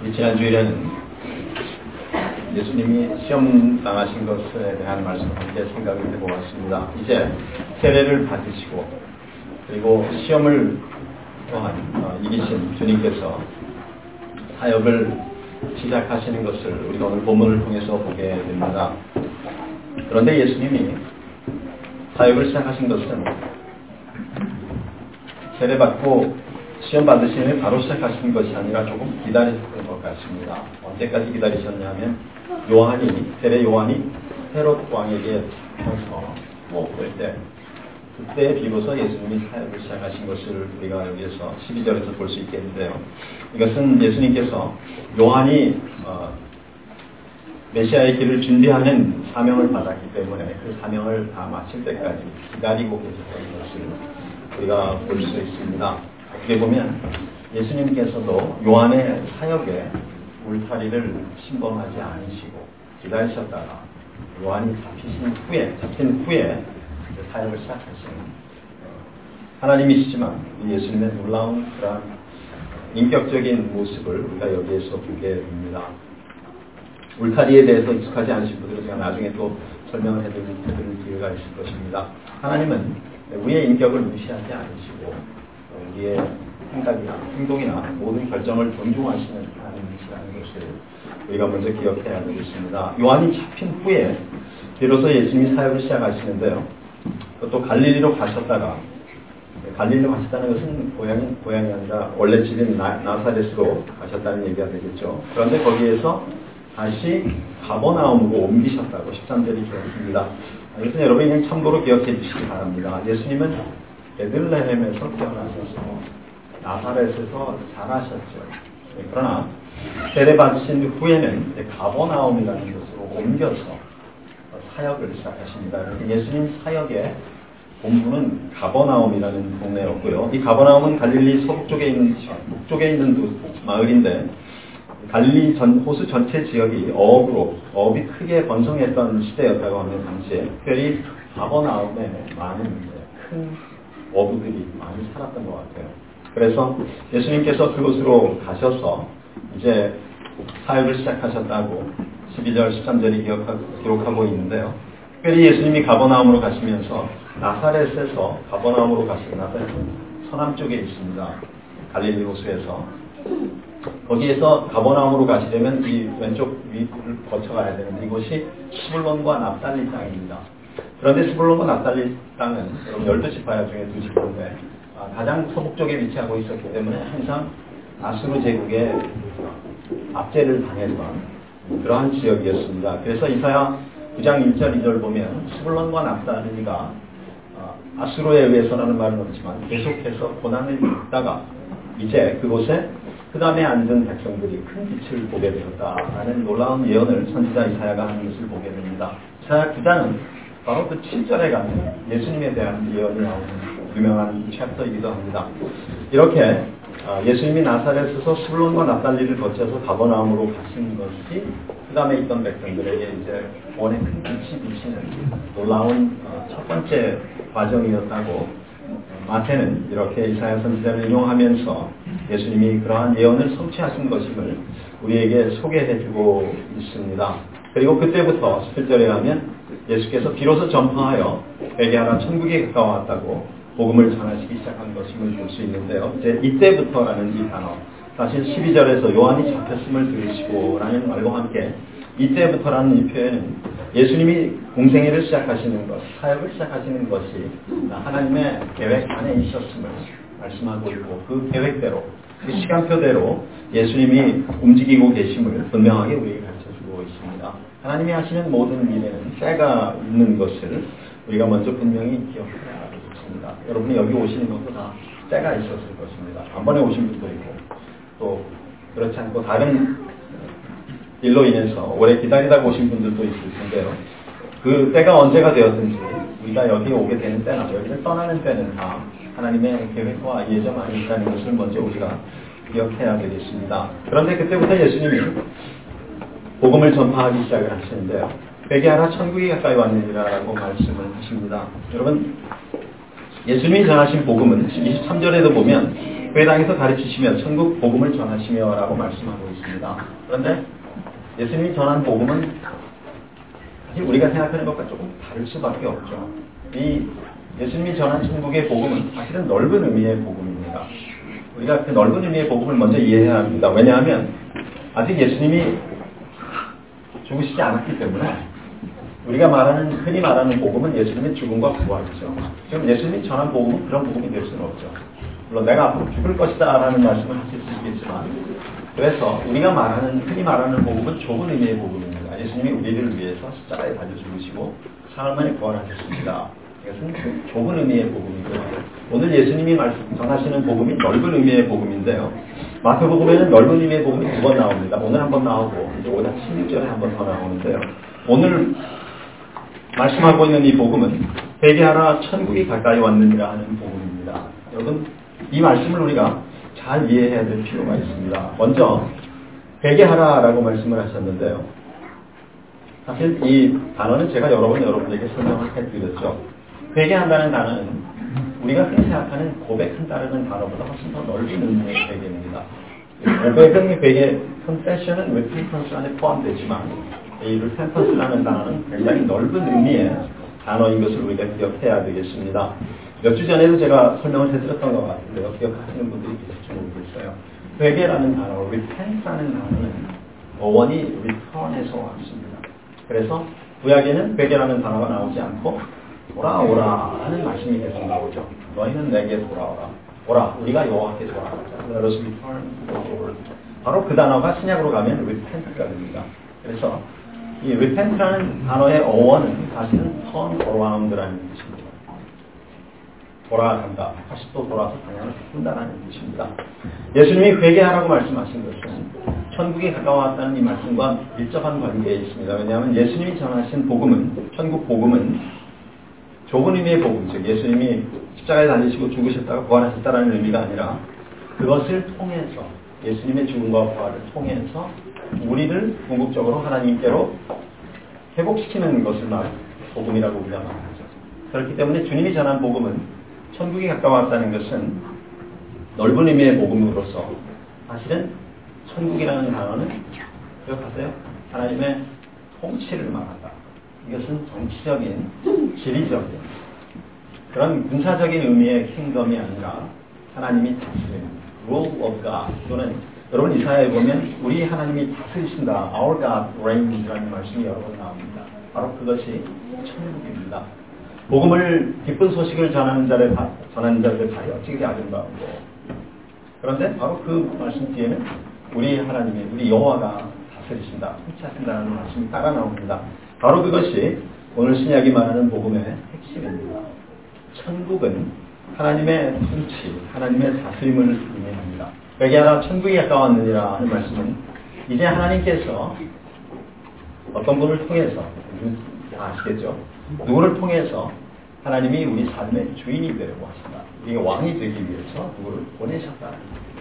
이 지난 주일에는 예수님이 시험 당하신 것에 대한 말씀을 함께 생각을 해보았습니다. 이제 세례를 받으시고 그리고 시험을 또한 이기신 주님께서 사역을 시작하시는 것을 우리가 오늘 본문을 통해서 보게 됩니다. 그런데 예수님이 사역을 시작하신 것은 세례받고 시험 받으시면 바로 시작하신 것이 아니라 조금 기다리셨던 것 같습니다. 언제까지 기다리셨냐면 세례 요한이 헤롯 왕에게 잡혀서 볼 때 그때 비로소 예수님이 사역을 시작하신 것을 우리가 여기에서 12절에서 볼 수 있겠는데요. 이것은 예수님께서 요한이 메시아의 길을 준비하는 사명을 받았기 때문에 그 사명을 다 마칠 때까지 기다리고 계셨던 것을 우리가 볼 수 있습니다. 어떻게 보면 예수님께서도 요한의 사역에 울타리를 침범하지 않으시고 기다리셨다가 요한이 잡힌 후에 사역을 시작하시는 하나님이시지만 예수님의 놀라운 그런 인격적인 모습을 우리가 여기에서 보게 됩니다. 울타리에 대해서 익숙하지 않으신 분들은 제가 나중에 또 설명을 해드릴 기회가 있을 것입니다. 하나님은 우리의 인격을 무시하지 않으시고 우리의 생각이나 행동이나 모든 결정을 존중하시는 하나님이시라는 것을 우리가 먼저 기억해야 되겠습니다. 요한이 잡힌 후에 비로소 예수님이 사역을 시작하시는데요. 또 갈릴리로 가셨다는 것은 고향이 아니라 원래 집인 나사렛으로 가셨다는 얘기가 되겠죠. 그런데 거기에서 다시 가버나움으로 옮기셨다고 13절이 기록합니다. 이것은 여러분이 그냥 참고로 기억해 주시기 바랍니다. 예수님은 베들레헴에서 태어나셔서 나사렛에서 자라셨죠. 그러나 세례 받으신 후에는 가버나움이라는 곳으로 옮겨서 사역을 시작하십니다. 예수님 사역의 본부는 가버나움이라는 동네였고요. 이 가버나움은 갈릴리 북쪽에 있는 마을인데 갈릴리 호수 전체 지역이 어업이 크게 번성했던 시대였다고 하면 당시에 특별히 가버나움에 많은 큰 어부들이 많이 살았던 것 같아요. 그래서 예수님께서 그곳으로 가셔서 이제 사역을 시작하셨다고 12절 13절이 기록하고 있는데요. 특별히 예수님이 가버나움으로 가시면서 나사렛에서 가버나움으로 가시고 나사렛은 서남 쪽에 있습니다. 갈릴리 호수에서 거기에서 가버나움으로 가시려면 이 왼쪽 위를 거쳐가야 되는데 이곳이 스불론과 납달리 땅입니다. 그런데 스불론과 납달리 땅은 12지파 중에 2지파인데 가장 서북쪽에 위치하고 있었기 때문에 항상 아수르 제국의 압제를 당했던 그러한 지역이었습니다. 그래서 이사야 9장 1절 2절 보면 스불론과 납달리가 아수르에 의해서라는 말은 없지만 계속해서 고난을 겪다가 이제 그곳에 흑암에 앉은 백성들이 큰 빛을 보게 되었다라는 놀라운 예언을 선지자 이사야가 하는 것을 보게 됩니다. 이사야 9장은 바로 그 7절에 가면 예수님에 대한 예언이 나오는 유명한 챕터이기도 합니다. 이렇게 예수님이 나사렛에서 스불론과 납달리를 거쳐서 가버나움으로 가신 것이 그 다음에 있던 백성들에게 이제 원의 큰 빛이 비치는 놀라운 첫 번째 과정이었다고 마태는 이렇게 이사야 선지자를 인용하면서 예수님이 그러한 예언을 성취하신 것임을 우리에게 소개해주고 있습니다. 그리고 그때부터 17절에 가면 예수께서 비로소 전파하여 회개하라 천국에 가까워왔다고 복음을 전하시기 시작한 것임을 볼 수 있는데요. 이제 이때부터라는 이 단어, 사실 12절에서 요한이 잡혔음을 들으시고 라는 말과 함께 이때부터라는 이 표현은 예수님이 공생애를 시작하시는 것, 사역을 시작하시는 것이 하나님의 계획 안에 있었음을 말씀하고 있고 그 계획대로, 그 시간표대로 예수님이 움직이고 계심을 분명하게 우리에게 가르쳐주고 있습니다. 하나님이 하시는 모든 일에는 때가 있는 것을 우리가 먼저 분명히 기억해야 되겠습니다. 여러분이 여기 오시는 것도 다 때가 있었을 것입니다. 한 번에 오신 분도 있고 또 그렇지 않고 다른 일로 인해서 오래 기다리다가 오신 분들도 있을 텐데요. 그 때가 언제가 되었든지 우리가 여기에 오게 되는 때나 여기를 떠나는 때는 다 하나님의 계획과 예정 안에 있다는 것을 먼저 우리가 기억해야 되겠습니다. 그런데 그때부터 예수님이 복음을 전파하기 시작을 하시는데요. 회개하라 천국이 가까이 왔느니라라고 말씀을 하십니다. 여러분 예수님이 전하신 복음은 23절에도 보면 회당에서 가르치시며 천국 복음을 전하시며 라고 말씀하고 있습니다. 그런데 예수님이 전한 복음은 사실 우리가 생각하는 것과 조금 다를 수밖에 없죠. 이 예수님이 전한 천국의 복음은 사실은 넓은 의미의 복음입니다. 우리가 그 넓은 의미의 복음을 먼저 이해해야 합니다. 왜냐하면 아직 예수님이 죽으시지 않았기 때문에 우리가 흔히 말하는 복음은 예수님의 죽음과 부활이죠. 지금 예수님이 전한 복음은 그런 복음이 될 수는 없죠. 물론 내가 앞으로 죽을 것이다 라는 말씀을 하실 수 있겠지만, 그래서 우리가 흔히 말하는 복음은 좁은 의미의 복음입니다. 예수님이 우리를 위해서 십자가에 달려 죽으시고 사흘 만에 부활하셨습니다. 이것은 좁은 의미의 복음이고요. 오늘 예수님이 전하시는 복음이 넓은 의미의 복음인데요. 마태복음에는 넓은 의미의 복음이 2번 나옵니다. 오늘 한 번 나오고 이제 5장 16절에 한 번 더 나오는데요. 오늘 말씀하고 있는 이 복음은 회개하라 천국이 가까이 왔느니라 하는 복음입니다. 여러분 이 말씀을 우리가 잘 이해해야 될 필요가 있습니다. 먼저 회개하라라고 말씀을 하셨는데요. 사실 이 단어는 제가 여러 번 여러분에게 설명을 해드렸죠. 회개한다는 단어는 우리가 흔히 생각하는 고백한다는 단어보다 훨씬 더 넓은 의미의 회개입니다. 고백은 회개, confession은 repentance 안에 포함되지만 이 repentance라는 단어는 굉장히 넓은 의미의 단어인 것을 우리가 기억해야 되겠습니다. 몇 주 전에도 제가 설명을 해드렸던 것 같은데요. 기억하시는 분들이 계실지 모르겠어요. 회개라는 단어, repent라는 단어는 원이 return에서 왔습니다. 그래서 구약에는 회개라는 단어가 나오지 않고 돌아오라 하는 말씀이 계속 나오죠. 너희는 내게 돌아오라. 오라, 우리가 여호와께 돌아가자. Let us return to the Lord. 바로 그 단어가 신약으로 가면 repent가 됩니다. 그래서 이 repent라는 단어의 어원은 사실은 turn around라는 뜻입니다. 돌아간다. 다시 또 돌아서 방향을 바꾼다라는 뜻입니다. 예수님이 회개하라고 말씀하신 것은 천국에 가까웠다는 이 말씀과 밀접한 관계에 있습니다. 왜냐하면 예수님이 전하신 복음은, 천국 복음은 좁은 의미의 복음, 즉 예수님이 십자가에 달리시고 죽으셨다가 부활하셨다는 의미가 아니라 그것을 통해서 예수님의 죽음과 부활을 통해서 우리를 궁극적으로 하나님께로 회복시키는 것을 말하는 복음이라고 우리가 말하죠. 그렇기 때문에 주님이 전한 복음은 천국에 가까웠다는 것은 넓은 의미의 복음으로서 사실은 천국이라는 단어는 기억하세요? 하나님의 통치를 말한다. 이것은 정치적인, 지리적인 그런 군사적인 의미의 킹덤이 아니라 하나님이 다스리는 rule of God 또는 여러분 이사야에 보면 우리 하나님이 다스리신다. Our God reigns라는 말씀이 여러 번 나옵니다. 바로 그것이 천국입니다. 복음을 기쁜 소식을 전하는 자를 가려 어찌게 아름다운고. 그런데 바로 그 말씀 뒤에는 우리 하나님이 우리 여호와가 다스리신다. 통치하신다는 말씀이 따라 나옵니다. 바로 그것이 오늘 신약이 말하는 복음의 핵심입니다. 천국은 하나님의 통치, 하나님의 다스림을 의미합니다. 회개하라 천국이 가까웠느니라 하는 말씀은 이제 하나님께서 어떤 분을 통해서 다 아시겠죠? 누구를 통해서 하나님이 우리 삶의 주인이 되려고 하신다. 우리가 왕이 되기 위해서 누구를 보내셨다.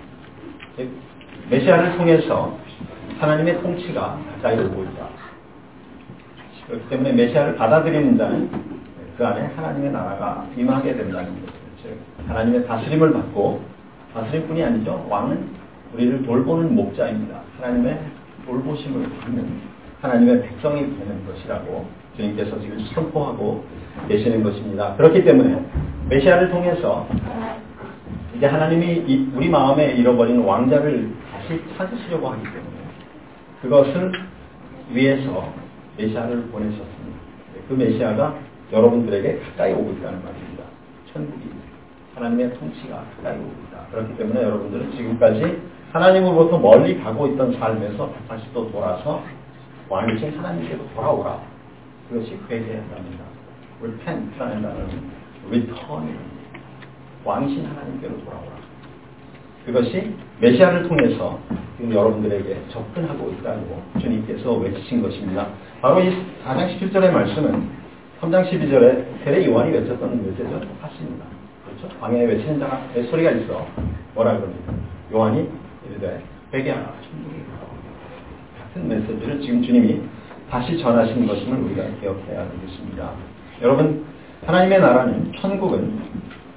메시아를 통해서 하나님의 통치가 가까이 오고 있다. 그렇기 때문에 메시아를 받아들이는 자는 그 안에 하나님의 나라가 임하게 된다는 것이죠. 즉 하나님의 다스림을 받고 다스림뿐이 아니죠. 왕은 우리를 돌보는 목자입니다. 하나님의 돌보심을 받는 하나님의 백성이 되는 것이라고 주님께서 지금 선포하고 계시는 것입니다. 그렇기 때문에 메시아를 통해서 이제 하나님이 우리 마음에 잃어버린 왕자를 다시 찾으시려고 하기 때문에 그것을 위해서 메시아를 보내셨습니다. 그 메시아가 여러분들에게 가까이 오고 있다는 말입니다. 천국이 하나님의 통치가 가까이 오고 있다. 그렇기 때문에 여러분들은 지금까지 하나님으로부터 멀리 가고 있던 삶에서 다시 또 돌아서 왕이신 하나님께로 돌아오라. 그것이 회개한답니다. repent라는 단어는 return입니다. 왕이신 하나님께로 돌아오라. 그것이 메시아를 통해서 지금 여러분들에게 접근하고 있다고 주님께서 외치신 것입니다. 바로 이 4장 17절의 말씀은 3장 12절에 세례 요한이 외쳤던 메시지와 똑같습니다. 그렇죠? 광야에 외치는 자가 소리가 있어. 뭐라 그럽니까? 요한이 이르되 회개하라. 천국이 가까워. 같은 메시지를 지금 주님이 다시 전하신 것임을 우리가 기억해야 되겠습니다. 여러분, 하나님의 나라는, 천국은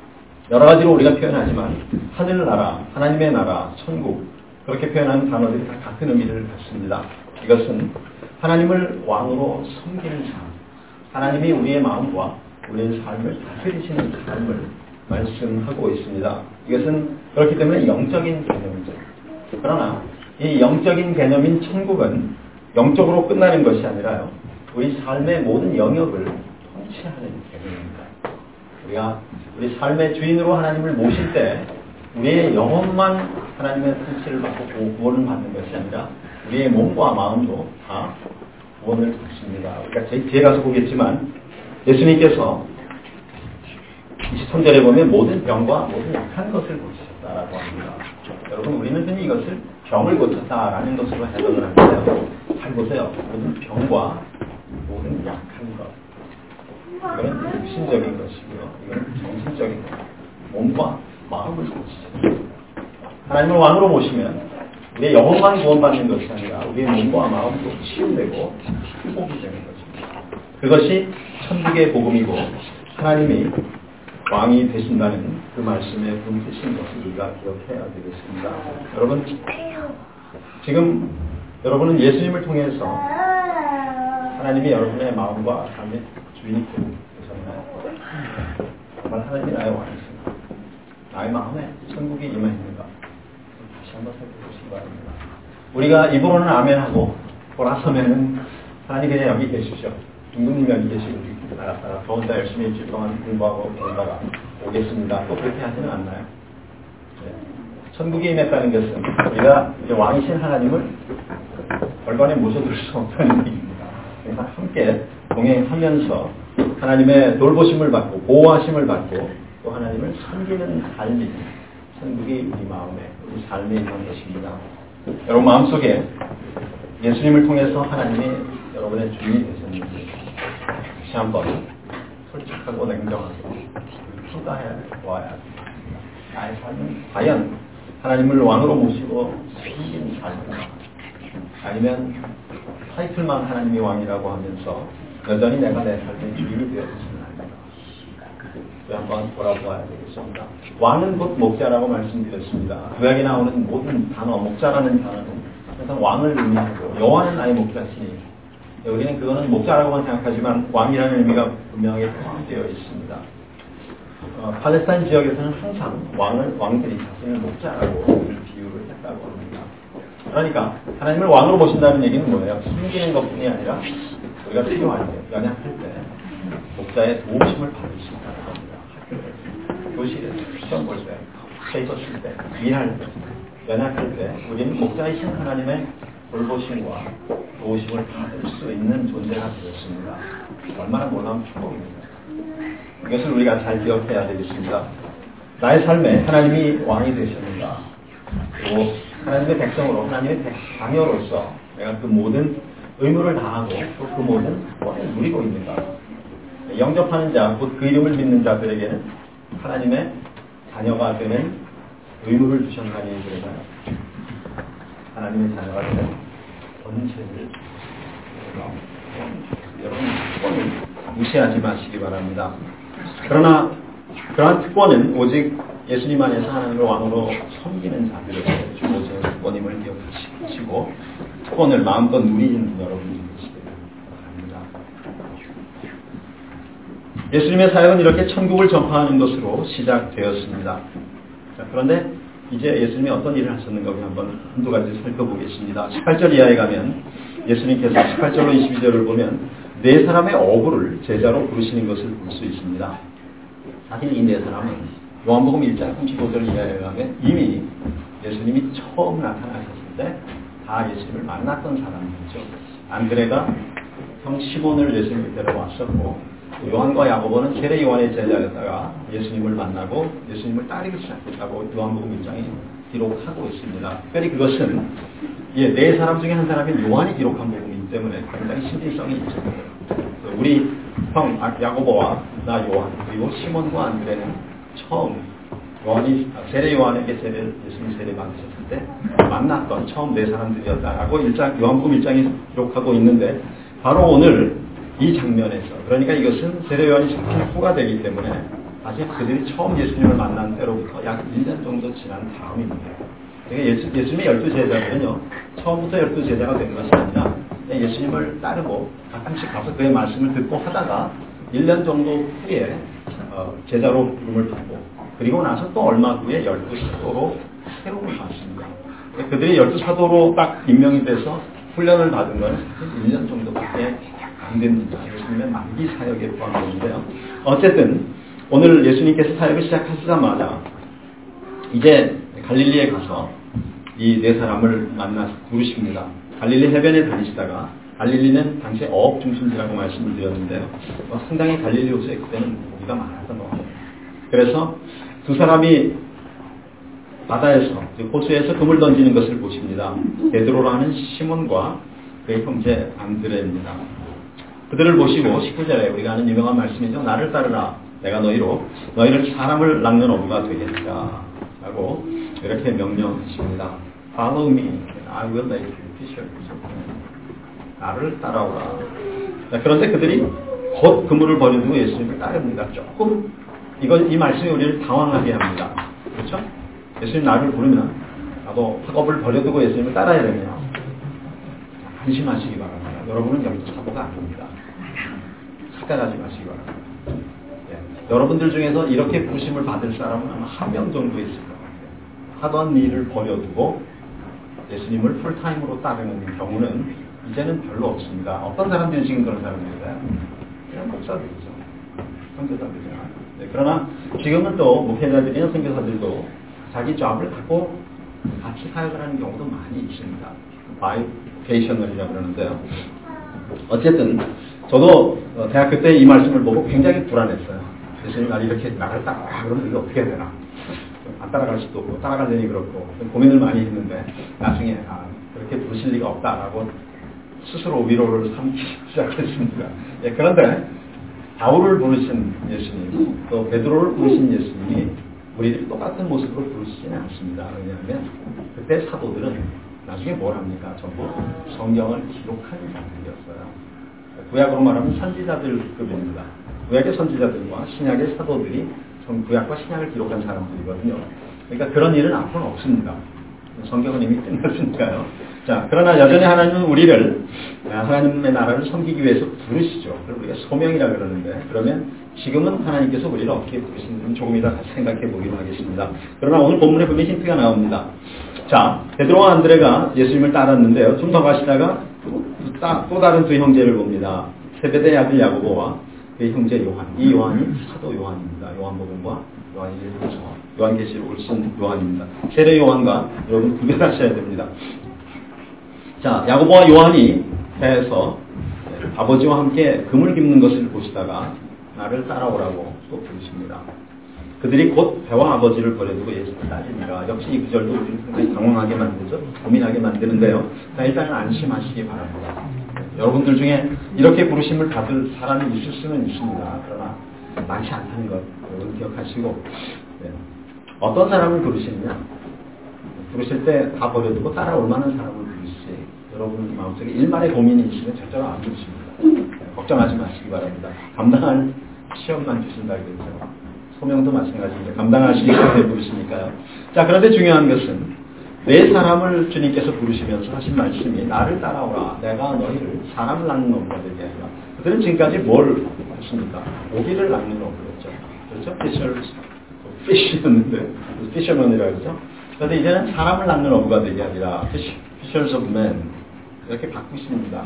여러 가지로 우리가 표현하지만 하늘나라, 하나님의 나라, 천국 그렇게 표현하는 단어들이 다 같은 의미를 갖습니다. 이것은 하나님을 왕으로 섬기는 삶, 하나님이 우리의 마음과 우리의 삶을 다스리시는 삶을 말씀하고 있습니다. 이것은 그렇기 때문에 영적인 개념이죠. 그러나 이 영적인 개념인 천국은 영적으로 끝나는 것이 아니라요, 우리 삶의 모든 영역을 통치하는 개념입니다. 우리가 우리 삶의 주인으로 하나님을 모실 때 우리의 영혼만 하나님의 통치를 받고 구원을 받는 것이 아니라 우리의 몸과 마음도 다 구원을 받습니다. 우리가 뒤에 가서 보겠지만 예수님께서 23절에 보면 모든 병과 모든 약한 것을 고치셨다라고 합니다. 여러분, 우리는 흔히 이것을 병을 고쳤다라는 것으로 해석을 하는데요. 잘 보세요. 모든 병과 모든 약한 것. 이거는 육신적인 것이고요. 이거는 정신적인 것. 몸과 마음을 고치십니다. 하나님을 왕으로 모시면 우리의 영혼만 구원받는 것이 아니라 우리의 몸과 마음도 치유되고 회복이 되는 것입니다. 그것이 천국의 복음이고 하나님이 왕이 되신다는 그 말씀의 본뜻인 것을 우리가 기억해야 되겠습니다. 여러분, 지금 여러분은 예수님을 통해서 하나님이 여러분의 마음과 삶의 주인이 되셨나요? 정말 하나님이 나의 왕이십니다. 나의 마음에 천국이 임하십니다. 다시 한번 살펴보시기 바랍니다. 우리가 입으로는 아멘하고 돌아서면은 하나님 그냥 여기 계십시오. 김군님 여기 계시고 알았다. 더 혼자 열심히 일주일 동안 공부하고 배우다가 오겠습니다. 또 그렇게 하지는 않나요? 네. 천국에 임했다는 것은 우리가 이제 왕이신 하나님을 벌번에 모셔둘 수 없다는 얘기입니다. 그래서 함께 동행하면서 하나님의 돌보심을 받고 보호하심을 받고 또 하나님을 섬기는 삶이 천국이 우리 마음에 우리 삶에 있는 것입니다. 여러분 마음속에 예수님을 통해서 하나님이 여러분의 주인이 되셨는지 다시 한번 솔직하고 냉정하게 평가해 보아야 합니다. 나의 삶은 과연 하나님을 왕으로 모시고 섬기는 삶인가? 아니면 타이틀만 하나님이 왕이라고 하면서 여전히 내가 내 삶의 주인이 되어서는 아닌가? 한번 돌아보아야 되겠습니다. 왕은 곧 목자라고 말씀드렸습니다. 구약에 나오는 모든 단어, 목자라는 단어는 항상 왕을 의미하고 여호와는 나의 목자시니 우리는 그거는 목자라고만 생각하지만 왕이라는 의미가 분명하게 포함되어 있습니다. 팔레스타인 지역에서는 항상 왕들이 자신을 목자라고 비유를 했다고 합니다. 그러니까 하나님을 왕으로 모신다는 얘기는 뭐예요? 섬기는 것뿐이 아니라 우리가 필요할 때, 연약할 때 목자의 도우심을 받을 수 있다는 겁니다. 학교에서, 교실에서, 시험 볼 때, 세이버 칠 때, 일할 때, 연약할 때 우리는 목자이신 하나님의 돌보심과 도우심을 받을 수 있는 존재가 되었습니다. 얼마나 놀라운 축복입니다. 이것을 우리가 잘 기억해야 되겠습니다. 나의 삶에 하나님이 왕이 되셨는가? 그리고 하나님의 백성으로 하나님의 자녀로서 내가 그 모든 의무를 다하고 또 그 모든 구원을 누리고 있는가? 영접하는 자, 곧 그 이름을 믿는 자들에게는 하나님의 자녀가 되는 의무를 주셨나니 그러나요? 하나님의 자녀가 되는 권세를 여러분 특권을 무시하지 마시기 바랍니다. 그러나 그러한 특권은 오직 예수님 안에서 하나님을 왕으로 섬기는 자들에게 주어진 특권임을 기억하시고 특권을 마음껏 누리는 여러분이 되시길 바랍니다. 예수님의 사역은 이렇게 천국을 전파하는 것으로 시작되었습니다. 자, 그런데 이제 예수님이 어떤 일을 하셨는가 우리 한두 가지 살펴보겠습니다. 18절 이하에 가면 예수님께서 18절로 22절을 보면 네 사람의 어부를 제자로 부르시는 것을 볼 수 있습니다. 사실 이 네 사람은 요한복음 1장 35절 이하에 가면 이미 예수님이 처음 나타나셨을 때 다 예수님을 만났던 사람이죠. 안드레가 형 시몬을 예수님 데려왔었고 요한과 야고보는 세례 요한의 제자였다가 예수님을 만나고 예수님을 따르기 시작했다고 요한복음 1장이 기록하고 있습니다. 특별히 그것은 네 사람 중에 한 사람인 요한이 기록한 부분이기 때문에 굉장히 신빙성이 있죠. 우리 형 야고보와 나 요한 그리고 시몬과 안드레는 처음 세례 요한에게 예수님 세례 받으셨을 때 만났던 처음 네 사람들이었다라고 요한복음 1장이 기록하고 있는데 바로 오늘 이 장면에서 그러니까 이것은 세례 요한이 잡힌 후가 되기 때문에 아직 그들이 처음 예수님을 만난 때로부터 약 1년 정도 지난 다음입니다. 그러니까 예수님의 12제자들은요, 처음부터 12제자가 된 것이 아니라 예수님을 따르고 가끔씩 가서 그의 말씀을 듣고 하다가 1년 정도 후에 제자로 부름을 받고, 그리고 나서 또 얼마 후에 12사도로 세움을 받습니다. 그들이 12사도로 딱 임명이 돼서 훈련을 받은 건 1년 정도밖에 안 됩니다. 예수님의 만기 사역에 포함되는데요. 어쨌든 오늘 예수님께서 사역을 시작하시자마자 이제 갈릴리에 가서 이 네 사람을 만나서 부르십니다. 갈릴리 해변에 다니시다가, 갈릴리는 당시에 어업 중심지라고 말씀을 드렸는데요. 상당히 갈릴리 호수에 그때는 고기가 많았던 것 같아요. 그래서 두 사람이 바다에서, 호수에서 금을 던지는 것을 보십니다. 베드로라는 시몬과 그의 형제 안드레입니다. 그들을 보시고 19절에 우리가 아는 유명한 말씀이죠. 나를 따르라. 내가 너희를 사람을 낚는 어부가 되겠다. 라고 이렇게 명령하십니다. Follow me, and I will make you fishers. 나를 따라오라. 그런데 그들이 곧 그물을 버려두고 예수님을 따릅니다. 조금 이 말씀이 우리를 당황하게 합니다. 그렇죠? 예수님 나를 부르면 나도 학업을 버려두고 예수님을 따라야 되네요. 안심하시기 바랍니다. 여러분은 여기 사고가 아닙니다. 착각하지 마시기 바랍니다. 여러분들 중에서 이렇게 부르심을 받을 사람은 아마 한 명 정도 있을 것 같아요. 하던 일을 버려두고 예수님을 풀타임으로 따르는 경우는 이제는 별로 없습니다. 어떤 사람들이 지금 그런 사람들일까요? 그냥 목사들이죠. 선교사들이죠. 그러나 지금은 또 목회자들이나 선교사들도 자기 잡을 갖고 같이 사역을 하는 경우도 많이 있습니다. 바이케이셔널이라고 그러는데요. 어쨌든 저도 대학교 때 이 말씀을 보고 굉장히 불안했어요. 예수님 날 이렇게 나를 따라가 그러면 이게 어떻게 되나? 안 따라갈 수도 없고 따라가려니 그렇고 고민을 많이 했는데 나중에 그렇게 부르실 리가 없다라고 스스로 위로를 삼기 시작했습니다. 그런데 바울을 부르신 예수님, 또 베드로를 부르신 예수님이 우리들이 똑같은 모습으로 부르시지는 않습니다. 왜냐하면 그때 사도들은 나중에 뭘 합니까? 전부 성경을 기록한 자들이었어요. 구약으로 말하면 선지자들급입니다. 구약의 선지자들과 신약의 사도들이 전 구약과 신약을 기록한 사람들이거든요. 그러니까 그런 일은 앞으로는 없습니다. 성경은 이미 끝났으니까요. 자, 그러나 여전히 하나님은 우리를 하나님의 나라를 섬기기 위해서 부르시죠. 그걸 우리가 소명이라고 그러는데, 그러면 지금은 하나님께서 우리를 어떻게 부르시는지 조금 이따 같이 생각해 보기로 하겠습니다. 그러나 오늘 본문에 보면 힌트가 나옵니다. 자, 베드로와 안드레가 예수님을 따랐는데요. 좀 더 가시다가 또 다른 두 형제를 봅니다. 세베대의 아들 야고보와 그의 형제 요한. 이 요한이 사도 요한입니다. 요한복음과 요한계시록을 쓴 요한입니다. 세례 요한과 여러분 구별하셔야 됩니다. 자, 야고보와 요한이 배에서 아버지와 함께 금을 깁는 것을 보시다가 나를 따라오라고 또 부르십니다. 그들이 곧 배와 아버지를 버려두고 예수를 따르니라. 역시 이 구절도 우리를 상당히 당황하게 만들죠. 고민하게 만드는데요. 자, 일단은 안심하시기 바랍니다. 여러분들 중에 이렇게 부르심을 받을 사람이 있을 수는 있습니다. 그러나 많지 않다는 것 여러분 기억하시고, 어떤 사람을 부르시느냐? 부르실 때 다 버려두고 따라올 만한 사람을 부르시지, 여러분 마음속에 일말의 고민이 있으면 절대로 안 부르십니다. 걱정하지 마시기 바랍니다. 감당할 시험만 주신다 그랬죠. 소명도 마찬가지입니다. 감당하시기 때문에 부르시니까요. 자, 그런데 중요한 것은 네 사람을 주님께서 부르시면서 하신 말씀이 나를 따라오라. 내가 너희를 사람을 낚는 어부가 되게 하리라. 그들은 지금까지 뭘 했습니까? 고기를 낚는 어부였죠. 그렇죠? 피셔였는데 피셔먼이라고 그러죠. 그런데 이제는 사람을 낚는 어부가 되게 하리라. Fishers of men. 이렇게 바꾸십니다.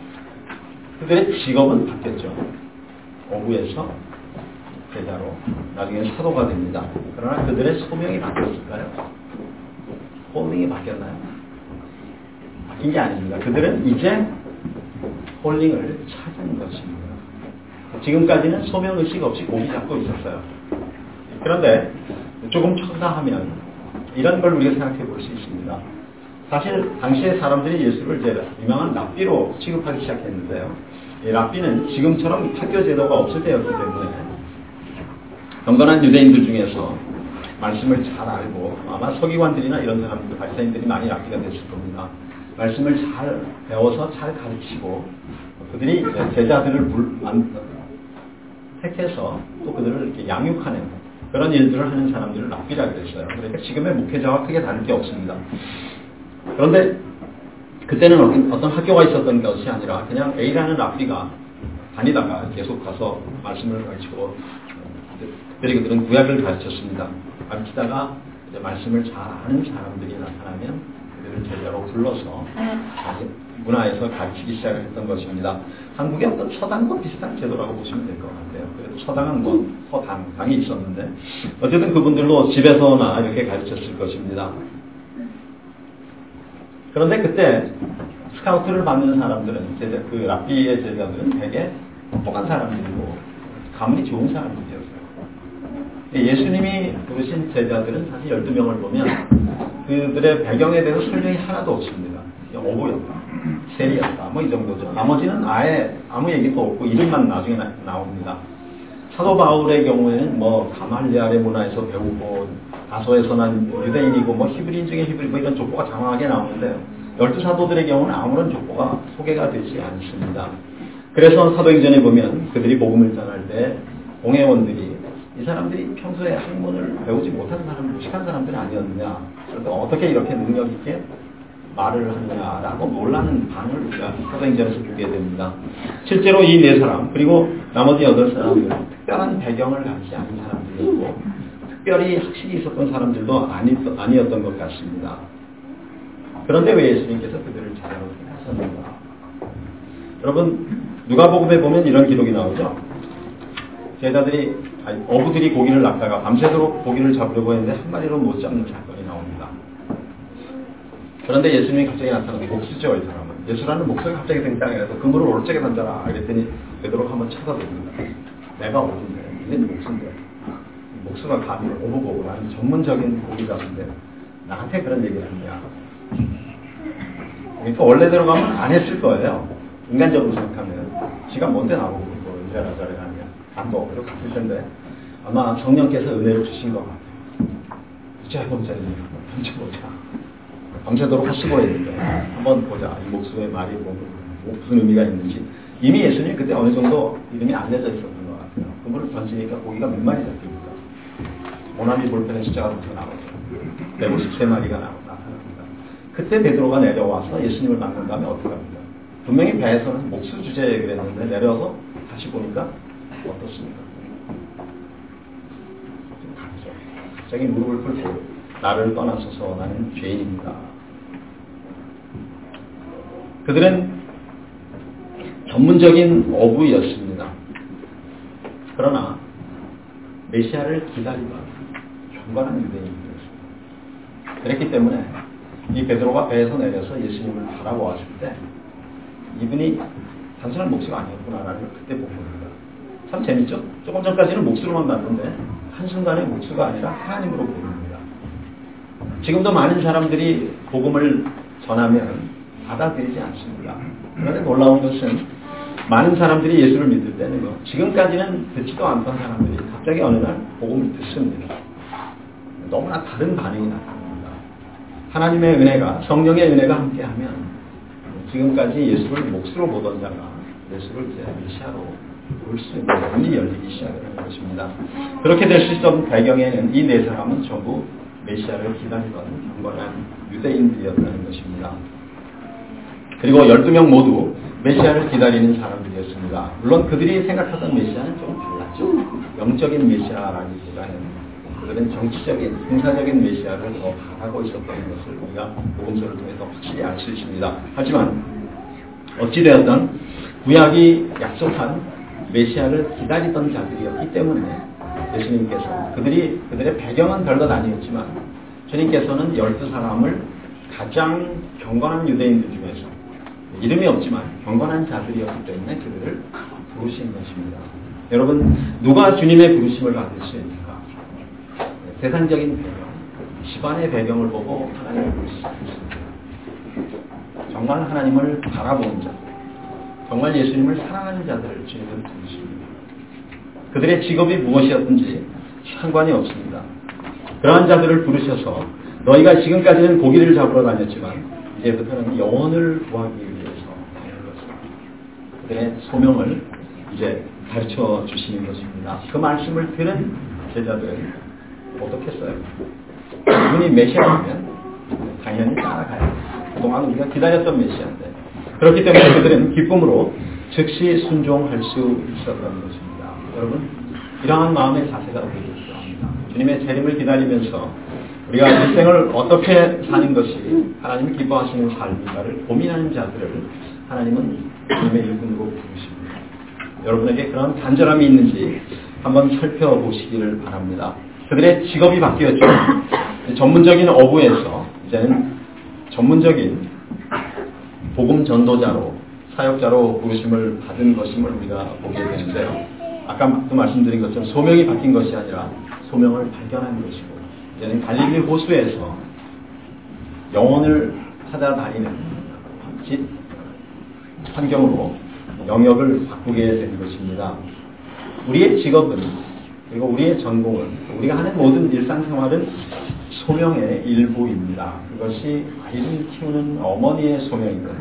그들의 직업은 바뀌었죠. 어부에서 제자로 나중에 사도가 됩니다. 그러나 그들의 소명이 바뀌었을까요? 홀링이 바뀌었나요? 바뀐 게 아닙니다. 그들은 이제 홀링을 찾은 것입니다. 지금까지는 소명의식 없이 고기 잡고 있었어요. 그런데 조금 첨가하면 이런 걸 우리가 생각해 볼 수 있습니다. 사실 당시의 사람들이 예수를 이제 유명한 랍비로 취급하기 시작했는데요. 이 랍비는 지금처럼 학교 제도가 없을 때였기 때문에 경건한 유대인들 중에서 말씀을 잘 알고, 아마 서기관들이나 이런 사람들, 바리새인들이 많이 랍비가 됐을 겁니다. 말씀을 잘 배워서 잘 가르치고, 그들이 제자들을 택해서 또 그들을 이렇게 양육하는 그런 일들을 하는 사람들을 랍비라 그랬어요. 그러니까 지금의 목회자와 크게 다를 게 없습니다. 그런데 그때는 어떤 학교가 있었던 것이 아니라 그냥 A라는 랍비가 다니다가 계속 가서 말씀을 가르치고, 특별히 그들은 구약을 가르쳤습니다. 가르치다가 이제 말씀을 잘 아는 사람들이 나타나면 그들을 제자로 불러서 문화에서 가르치기 시작을 했던 것입니다. 한국의 어떤 서당과 비슷한 제도라고 보시면 될 것 같아요. 그래도 서당은 뭐 서당이 있었는데 어쨌든 그분들도 집에서나 이렇게 가르쳤을 것입니다. 그런데 그때 스카우트를 받는 사람들은 그 랍비의 제자들은 되게 똑똑한 사람들이고 가문이 좋은 사람들이었어요. 예수님이 부르신 제자들은 사실 12명을 보면 그들의 배경에 대해서 설명이 하나도 없습니다. 어부였다, 세리였다, 뭐 이 정도죠. 나머지는 아예 아무 얘기도 없고 이름만 나중에 나옵니다. 사도 바울의 경우에는 뭐 가말리알의 문화에서 배우고 다소에서는 유대인이고 뭐 히브리인 중에 히브리 뭐 이런 족보가 장황하게 나오는데 12사도들의 경우는 아무런 족보가 소개가 되지 않습니다. 그래서 사도행전에 보면 그들이 복음을 전할 때 공회원들이 이 사람들이 평소에 학문을 배우지 못한 사람, 무식한 사람들이 아니었느냐, 그래서 어떻게 이렇게 능력 있게 말을 하느냐라고 놀라는 반응을 우리가 사도행전에서 보게 됩니다. 실제로 이 네 사람 그리고 나머지 8사람은 특별한 배경을 갖지 않은 사람들이었고 특별히 학식이 있었던 사람들도 아니었던 것 같습니다. 그런데 왜 예수님께서 그들을 제자로 하셨는가? 여러분 누가복음에 보면 이런 기록이 나오죠. 어부들이 고기를 낚다가 밤새도록 고기를 잡으려고 했는데 한 마리로 못 잡는 사건이 나옵니다. 그런데 예수님이 갑자기 나타나서 목수죠, 이 사람은. 예수라는 목수가 갑자기 등장해서 그물을 오른쪽에 던져라. 그랬더니 베드로가 한번 쳐다봅니다. 내가 어부인데, 얘는 목수인데. 목수가 감히 어부고 나는 전문적인 고기 잡는데 나한테 그런 얘기를 하냐. 그러니까 원래대로 가면 안 했을 거예요. 인간적으로 생각하면. 지가 뭔데 나보고 뭐 이래라 저래라 하냐. 안 먹으러 갔을 텐데 아마 성령께서 은혜를 주신 것 같아요. 어째 해보자. 던져보자. 밤새도록 하시고 있는데 한번 보자. 이 목수의 말이 뭐 무슨 의미가 있는지. 이미 예수님이 그때 어느 정도 이름이 알려져 있었던 것 같아요. 그물을 던지니까 고기가 몇 마리 잡힙니까? 모나미 볼펜의 숫자가 더 나오죠. 153마리가 나타납니다. 그때 베드로가 내려와서 예수님을 만난 다음에 어떻게 합니까? 분명히 배에서는 목수 주제에 그랬는데 내려서 다시 보니까 어떻습니까? 좀 다르죠. 갑자기 무릎을 꿇고 나를 떠나소서 나는 죄인입니다. 그들은 전문적인 어부였습니다. 그러나 메시아를 기다리던 경건한 유대인이었습니다. 그랬기 때문에 이 베드로가 배에서 내려서 예수님을 바라보았을 때 이분이 단순한 목수가 아니었구나라는 걸 그때 본 겁니다. 참 재밌죠? 조금 전까지는 목수로만 봤는데 한순간에 목수가 아니라 하나님으로 보입니다. 지금도 많은 사람들이 복음을 전하면 받아들이지 않습니다. 그런데 놀라운 것은 많은 사람들이 예수를 믿을 때는 지금까지는 듣지도 않던 사람들이 갑자기 어느 날 복음을 듣습니다. 너무나 다른 반응이 나타납니다. 하나님의 은혜가, 성령의 은혜가 함께하면 지금까지 예수를 목수로 보던 자가 예수를 이제 메시아로 볼 수 있는 눈이 열리기 시작을 하는 것입니다. 그렇게 될 수 있었던 배경에는 이 네 사람은 전부 메시아를 기다리던 경건한 유대인들이었다는 것입니다. 그리고 12명 모두 메시아를 기다리는 사람들이었습니다. 물론 그들이 생각하던 메시아는 좀 달랐죠. 영적인 메시아라기보다는 그들은 정치적인, 군사적인 메시아를 더 바라고 있었던 것을 우리가 복음서를 통해서 확실히 알 수 있습니다. 하지만 어찌되었든 구약이 약속한 메시아를 기다리던 자들이었기 때문에 예수님께서 그들의 배경은 별것 아니었지만 주님께서는 12사람을 가장 경건한 유대인들 중에서 이름이 없지만 경건한 자들이었기 때문에 그들을 부르신 것입니다. 여러분 누가 주님의 부르심을 받을 수 있는가? 세상적인 배경, 집안의 배경을 보고 하나님을 부르시지 않습니다. 정말 하나님을 바라보는 자, 정말 예수님을 사랑하는 자들을 주님은 부르십니다. 그들의 직업이 무엇이었든지 상관이 없습니다. 그러한 자들을 부르셔서 너희가 지금까지는 고기를 잡으러 다녔지만 이제부터는 영혼을 구하기 위해서 다니는 것입니다. 그들의 소명을 이제 가르쳐 주시는 것입니다. 그 말씀을 들은 제자들은 어떻겠어요? 그분이 메시아라면 당연히 따라가야 돼요. 그동안 우리가 기다렸던 메시아인데, 그렇기 때문에 그들은 기쁨으로 즉시 순종할 수 있었던 것입니다. 여러분, 이러한 마음의 자세가 우리에게 필요합니다. 주님의 재림을 기다리면서 우리가 일생을 어떻게 사는 것이 하나님이 기뻐하시는 삶인가를 고민하는 자들을 하나님은 주님의 일꾼으로 부르십니다. 여러분에게 그런 간절함이 있는지 한번 살펴보시기를 바랍니다. 그들의 직업이 바뀌었죠. 전문적인 어부에서 이제는 전문적인 복음 전도자로, 사역자로 부르심을 받은 것임을 우리가 보게 되는데요. 아까도 말씀드린 것처럼 소명이 바뀐 것이 아니라 소명을 발견한 것이고, 이제는 갈릴리 호수에서 영혼을 찾아다니는 환경으로 영역을 바꾸게 된 것입니다. 우리의 직업은, 그리고 우리의 전공은, 우리가 하는 모든 일상생활은 소명의 일부입니다. 그것이 아이를 키우는 어머니의 소명이든,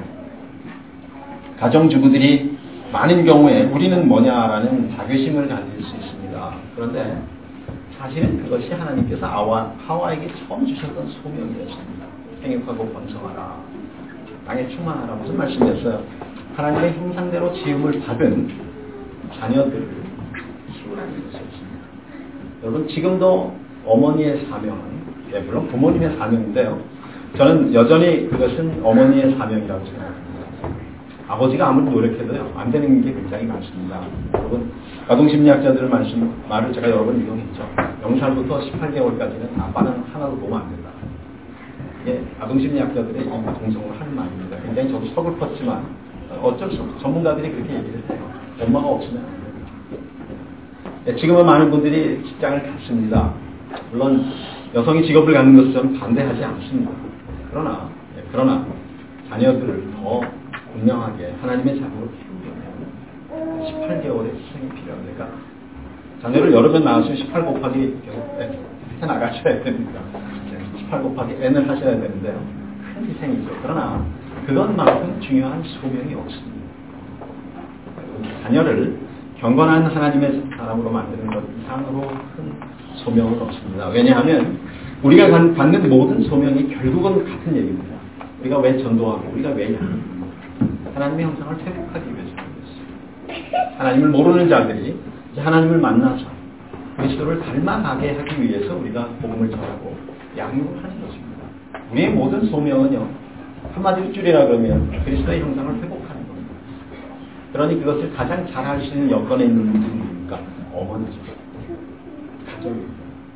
가정주부들이 많은 경우에 우리는 뭐냐라는 자괴심을 가질 수 있습니다. 그런데 사실은 그것이 하나님께서 하와에게 처음 주셨던 소명이었습니다. 생육하고 번성하라, 땅에 충만하라. 무슨 말씀이었어요? 하나님의 형상대로 지음을 받은 자녀들을 키우라는 것이었습니다. 여러분, 지금도 어머니의 사명은, 물론 부모님의 사명인데요, 저는 여전히 그것은 어머니의 사명이라고 생각합니다. 아버지가 아무리 노력해도요, 안 되는 게 굉장히 많습니다. 여러분, 아동심리학자들의 말을 제가 여러 번 이용했죠. 0살부터 18개월까지는 아빠는 하나도 도움 안 된다. 이게 아동심리학자들의 이 동성으로 하는 말입니다. 굉장히 저도 서글펐지만 어쩔 수 없고 전문가들이 그렇게 얘기를 해요. 엄마가 없으면 안 된다. 지금은 많은 분들이 직장을 갖습니다. 물론 여성이 직업을 갖는 것을 저는 반대하지 않습니다. 그러나 자녀들을 더 분명하게 하나님의 자녀로 키우려면 18개월의 희생이 필요합니다. 자녀를 여러 번 낳으시면 18 곱하기 계속 해 나가셔야 됩니다. 18 곱하기 n을 하셔야 되는데요. 큰 희생이죠. 그러나 그것만큼 중요한 소명이 없습니다. 자녀를 경건한 하나님의 사람으로 만드는 것 이상으로 큰 소명은 없습니다. 왜냐하면 우리가 갖는 모든 소명이 결국은 같은 얘기입니다. 우리가 왜 전도하고, 우리가 왜 양육합니까? 하나님의 형상을 회복하기 위해서인 것입니다. 하나님을 모르는 자들이 이제 하나님을 만나서 그리스도를 닮아가게 하기 위해서 우리가 복음을 전하고 양육을 하는 것입니다. 우리의 모든 소명은요, 한마디로 줄이라 그러면 그리스도의 형상을 회복하는 겁니다. 그러니 그것을 가장 잘 할 수 있는 여건에 있는 분들이 누굽니까? 어머니죠. 가정입니다.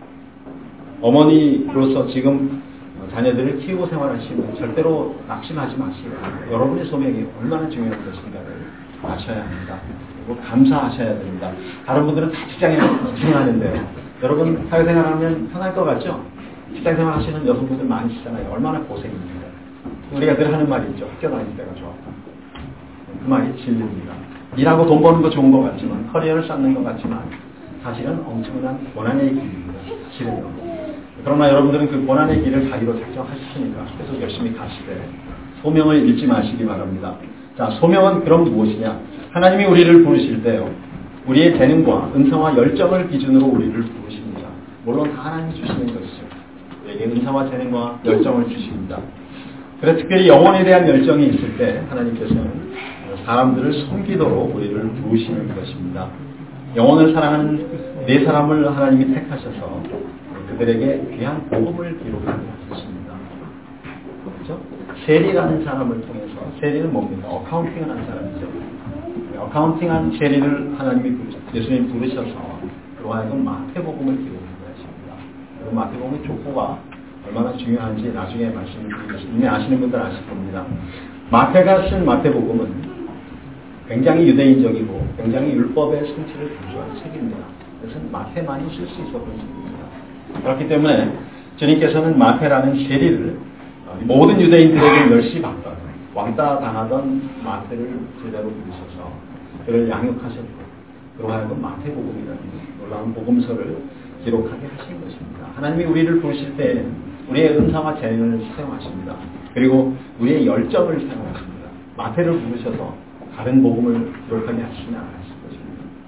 어머니로서 지금 자녀들을 키우고 생활하시면 절대로 낙심하지 마시고, 여러분의 소명이 얼마나 중요한 것인가를 아셔야 합니다. 그리고 감사하셔야 됩니다. 다른 분들은 다 직장에 고생하는데 여러분 사회생활하면 편할 것 같죠? 직장생활 하시는 여성분들 많으시잖아요. 얼마나 고생입니까? 우리가 늘 하는 말이 있죠. 학교 다닐 때가 좋았다. 그 말이 진리입니다. 일하고 돈 버는 거 좋은 것 같지만, 커리어를 쌓는 것 같지만 사실은 엄청난 고난의 길입니다. 실은요. 그러나 여러분들은 그 고난의 길을 가기로 작정하셨으니까 계속 열심히 가시되 소명을 잃지 마시기 바랍니다. 자, 소명은 그럼 무엇이냐? 하나님이 우리를 부르실 때요, 우리의 재능과 은사와 열정을 기준으로 우리를 부르십니다. 물론 다 하나님이 주시는 것이죠. 우리에게 은사와 재능과 열정을 주십니다. 그래서 특별히 영혼에 대한 열정이 있을 때 하나님께서는 사람들을 섬기도록 우리를 부르시는 것입니다. 영혼을 사랑하는 네 사람을 하나님이 택하셔서 그들에게 귀한 복음을 기록하는 것입니다. 그렇죠? 세리라는 사람을 통해서, 세리는 뭡니까? 어카운팅을 한 사람이죠. 어카운팅한 세리를 하나님이 예수님이 부르셔서 그로 하여금 마태복음을 기록하게 하십니다. 그리고 마태복음의 족보가 얼마나 중요한지 나중에 말씀드리겠습니다. 이미 아시는 분들 아실 겁니다. 마태가 쓴 마태복음은 굉장히 유대인적이고 굉장히 율법의 성취를 강조한 책입니다. 그래서 마태만이 쓸 수 있었던 책입니다. 그렇기 때문에 주님께서는 마태라는 세리를 모든 유대인들에게 멸시받던, 왕따 당하던 마태를 제자로 부르셔서 그를 양육하셨고, 그로 하여금 마태복음이라는 놀라운 복음서를 기록하게 하신 것입니다. 하나님이 우리를 부르실 때 우리의 은사와 재능을 사용하십니다. 그리고 우리의 열정을 사용하십니다. 마태를 부르셔서 다른 복음을 기록하게 하시지 않으실 것입니다.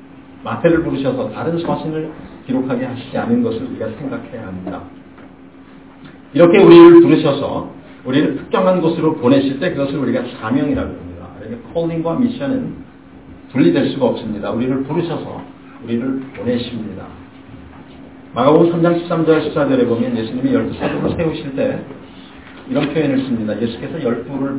마태를 부르셔서 다른 서신을 기록하게 하시지 않은 것을 우리가 생각해야 합니다. 이렇게 우리를 부르셔서 우리를 특정한 곳으로 보내실 때 그것을 우리가 사명이라고 합니다. 그러니까 콜링과 미션은 분리될 수가 없습니다. 우리를 부르셔서 우리를 보내십니다. 마가복음 3장 13절 14절에 보면 예수님이 12사도를 세우실 때 이런 표현을 씁니다. 예수께서 12를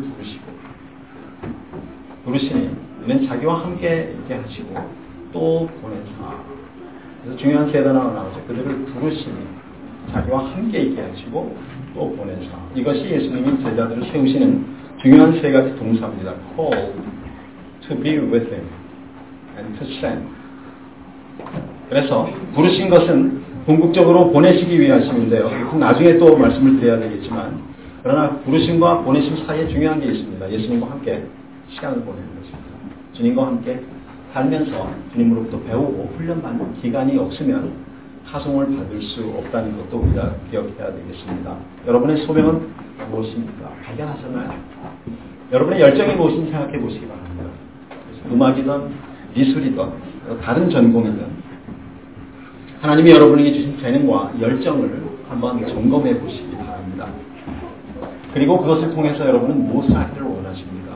부르시니 이는 자기와 함께 있게 하시고 또 보내사. 그래서 중요한 세 단어가 나오죠. 그들을 부르시니 자기와 함께 있게 하시고 또 보내사. 이것이 예수님이 제자들을 세우시는 중요한 세 가지 동사입니다. Call, to be with him, and to send. 그래서 부르신 것은 궁극적으로 보내시기 위하심인데요. 나중에 또 말씀을 드려야 되겠지만 그러나 부르심과 보내심 사이에 중요한 게 있습니다. 예수님과 함께 시간을 보내는 것입니다. 주님과 함께 살면서 주님으로부터 배우고 훈련받는 기간이 없으면 파송을 받을 수 없다는 것도 우리가 기억해야 되겠습니다. 여러분의 소명은 무엇입니까? 발견하셨나요? 여러분의 열정이 무엇인지 생각해 보시기 바랍니다. 음악이든 미술이든 다른 전공이든 하나님이 여러분에게 주신 재능과 열정을 한번 점검해 보시기 바랍니다. 그리고 그것을 통해서 여러분은 무엇을 하기를 원하십니까?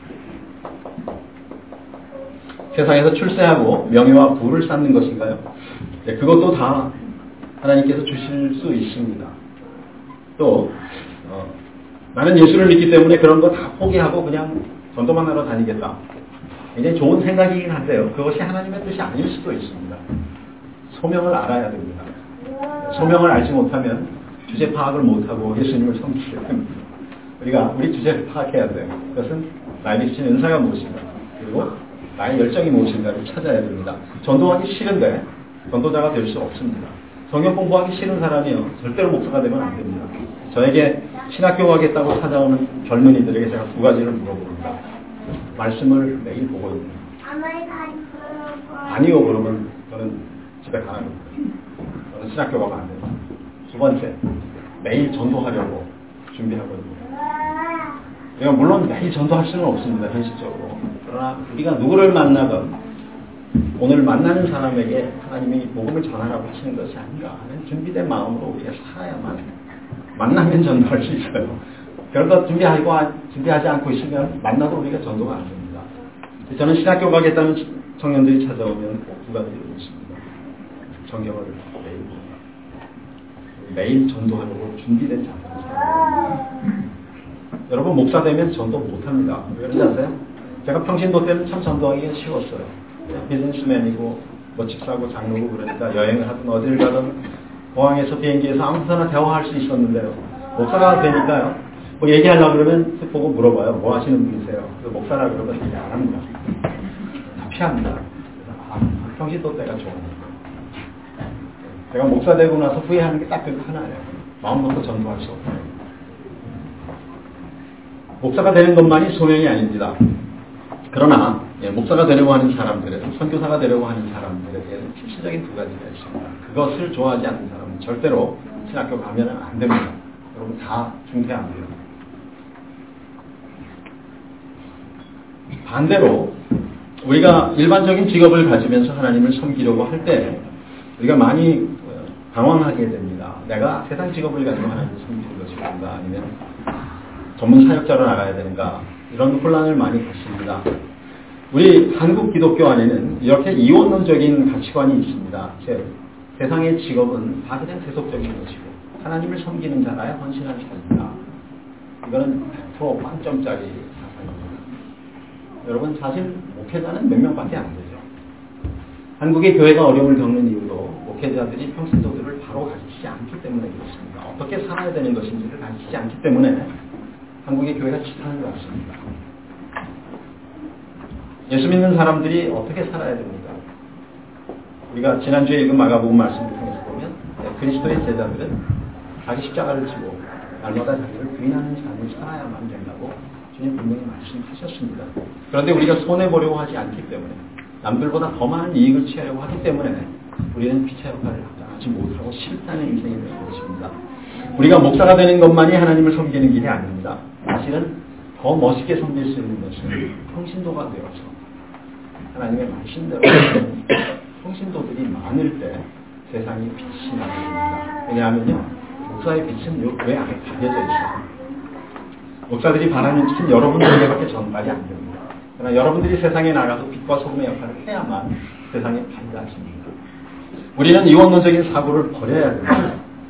세상에서 출세하고 명예와 부를 쌓는 것인가요? 네, 그것도 다 하나님께서 주실 수 있습니다. 또 나는 예수를 믿기 때문에 그런 거 다 포기하고 그냥 전도만 하러 다니겠다. 굉장히 좋은 생각이긴 한데요. 그것이 하나님의 뜻이 아닐 수도 있습니다. 소명을 알아야 됩니다. 소명을 알지 못하면 주제 파악을 못하고 예수님을 섬기게 됩니다. 우리가 우리 주제를 파악해야 돼요. 그것은 나에게 주신 은사가 무엇인가, 그리고 나의 열정이 무엇인가를 찾아야 됩니다. 전도하기 싫은데 전도자가 될 수 없습니다. 성경 공부하기 싫은 사람이요 절대로 목사가 되면 안 됩니다. 저에게 신학교 가겠다고 찾아오는 젊은이들에게 제가 두 가지를 물어봅니다. 말씀을 매일 보고 있는 아니요 그러면 저는 집에 가는 겁니다. 저는 신학교 가면 안 됩니다. 두 번째, 매일 전도하려고 준비하거든요. 우리가 물론 매일 전도할 수는 없습니다. 현실적으로. 그러나 우리가 누구를 만나든 오늘 만나는 사람에게 하나님이 복음을 전하라고 하시는 것이 아닌가 하는 준비된 마음으로 우리가 살아야만 만나면 전도할 수 있어요. 그런 거 준비하지 않고 있으면 만나도 우리가 전도가 안 됩니다. 저는 신학교 가겠다는 청년들이 찾아오면 꼭 두 가지를 묻습니다. 성경을 매일 전도하려고 준비된 자입니다. 여러분 목사 되면 전도 못합니다. 왜 그러지 아세요? 제가 평신도 때는 참 전도하기가 쉬웠어요. 비즈니스맨이고 뭐 집사고 장로고 그러니까 여행을 하든 어딜 가든 공항에서 비행기에서 아무데나 대화할 수 있었는데요. 목사가 되니까요. 뭐 얘기하려고 그러면 보고 물어봐요. 뭐 하시는 분이세요? 목사라 그러면 얘기 안 합니다. 다 피합니다. 평신도 때가 좋으니까. 제가 목사 되고 나서 후회하는 게 딱 그거 하나예요. 마음 놓고 전도할 수 없어요. 목사가 되는 것만이 소명이 아닙니다. 그러나 목사가 되려고 하는 사람들은 선교사가 되려고 하는 사람들에게는 필수적인 두 가지가 있습니다. 그것을 좋아하지 않는 사람은 절대로 신학교 가면 안 됩니다. 여러분 다 중퇴합니다. 반대로 우리가 일반적인 직업을 가지면서 하나님을 섬기려고 할 때 우리가 많이 당황하게 됩니다. 내가 세상 직업을 가지고 하나님을 섬기는 것인가 아니면 전문 사역자로 나가야 되는가 이런 혼란을 많이 갖습니다. 우리 한국 기독교 안에는 이렇게 이원론적인 가치관이 있습니다. 세상의 직업은 다 그냥 세속적인 것이고 하나님을 섬기는 자라야 헌신한 자입니다. 이거는 100% 만점짜리 사상입니다. 여러분 사실 목회자는 몇 명밖에 안 되죠. 한국의 교회가 어려움을 겪는 이유도 목회자들이 평신도들을 바로 가르치지 않기 때문에 그렇습니다. 어떻게 살아야 되는 것인지를 가르치지 않기 때문에 한국의 교회가 지탄을 받습니다. 예수 믿는 사람들이 어떻게 살아야 됩니까? 우리가 지난주에 읽은 마가복음 말씀을 통해서 보면 그리스도의 제자들은 자기 십자가를 지고 날마다 자기를 부인하는 삶을 살아야만 된다고 주님 분명히 말씀하셨습니다. 그런데 우리가 손해보려고 하지 않기 때문에 남들보다 더 많은 이익을 취하려고 하기 때문에 우리는 피차 역할을 하지 못하고 실패하는 인생이 되는 것입니다. 우리가 목사가 되는 것만이 하나님을 섬기는 길이 아닙니다. 사실은 더 멋있게 섬길 수 있는 것은 평신도가 되어서 하나님의 말씀대로 평신도들이 많을 때 세상이 빛이 나게 됩니다. 왜냐하면요, 목사의 빛은 왜 안에 가려져 있어요. 목사들이 바라는 빛은 여러분들에게밖에 전달이 안 됩니다. 그러나 여러분들이 세상에 나가서 빛과 소금의 역할을 해야만 세상이 밝아집니다. 우리는 이원론적인 사고를 버려야 됩니다.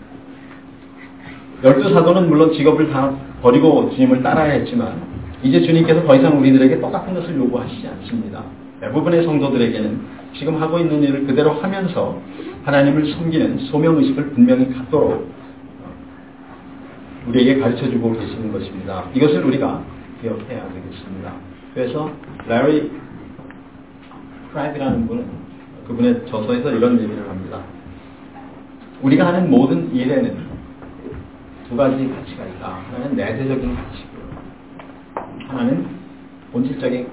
12사도는 물론 직업을 다 버리고 주님을 따라야 했지만 이제 주님께서 더 이상 우리들에게 똑같은 것을 요구하시지 않습니다. 대부분의 성도들에게는 지금 하고 있는 일을 그대로 하면서 하나님을 숨기는 소명의식을 분명히 갖도록 우리에게 가르쳐주고 계시는 것입니다. 이것을 우리가 기억해야 되겠습니다. 그래서 레리 프라이드라는 분은 그분의 저서에서 이런 얘기를 합니다. 우리가 하는 모든 일에는 두 가지 가치가 있다. 하나는 내재적인 가치고 하나는 본질적인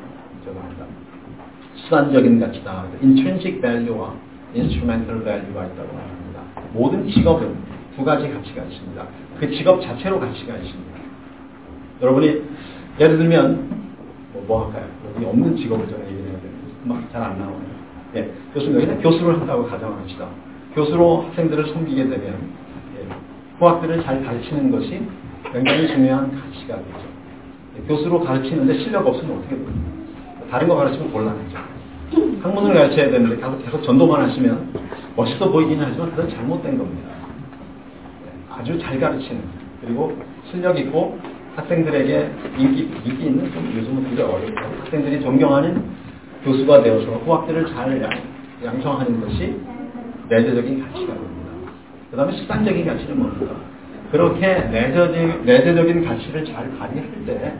수단적인 가치다. intrinsic value와 instrumental value가 있다고 합니다. 모든 직업은 두 가지 가치가 있습니다. 그 직업 자체로 가치가 있습니다. 여러분이 예를 들면 뭐 할까요? 여기 없는 직업을 제가 얘기해야 되는데 막 잘 안 나와요. 예, 교수님 교수를 한다고 가정합시다. 교수로 학생들을 섬기게 되면 후학들을 잘 가르치는 것이 굉장히 중요한 가치가 되죠. 교수로 가르치는데 실력 없으면 어떻게 돼요? 다른 거 가르치면 곤란하죠. 학문을 가르쳐야 되는데 계속 전도만 하시면 멋있어 보이긴 하지만 그건 잘못된 겁니다. 아주 잘 가르치는 그리고 실력 있고 학생들에게 인기 있는 좀 요즘은 되게 어렵고 학생들이 존경하는 교수가 되어서 후학들을 잘 양성하는 것이 내재적인 가치가 됩니다. 그 다음에 수단적인 가치는 뭡니까? 그렇게 내재적인 가치를 잘 발휘할 때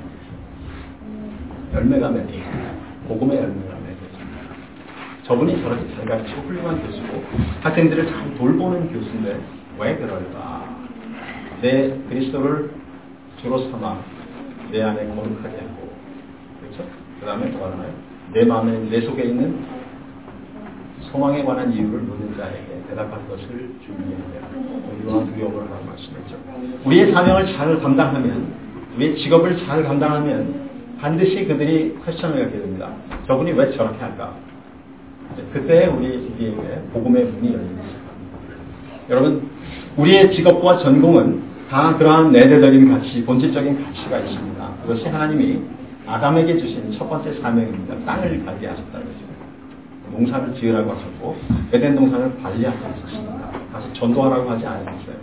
열매가 맺어집니다. 복음의 열매가 맺어집니다. 저분이 저렇게 잘 가르치고 훌륭한 교수고 학생들을 잘 돌보는 교수인데 왜 그럴까? 내 그리스도를 주로 삼아 내 안에 거룩하게 하고 그렇죠? 그 다음에 또 하나요? 내 마음에 내 속에 있는 소망에 관한 이유를 묻는 자에게 대답할 것을 준비해야 돼요. 의와 두려움을 하라고 말씀했죠. 우리의 사명을 잘 감당하면 우리의 직업을 잘 감당하면 반드시 그들이 퀘스천을 갖게 됩니다. 저분이 왜 저렇게 할까? 그때 우리에게 복음의 문이 열립니다. 여러분 우리의 직업과 전공은 다 그러한 내재적인 가치, 본질적인 가치가 있습니다. 그것이 하나님이 아담에게 주신 첫 번째 사명입니다. 땅을 갈게 하셨다는 거죠. 농사를 지으라고 하셨고 에덴 동산을 관리하고 하셨습니다. 다시 전도하라고 하지 않으셨어요.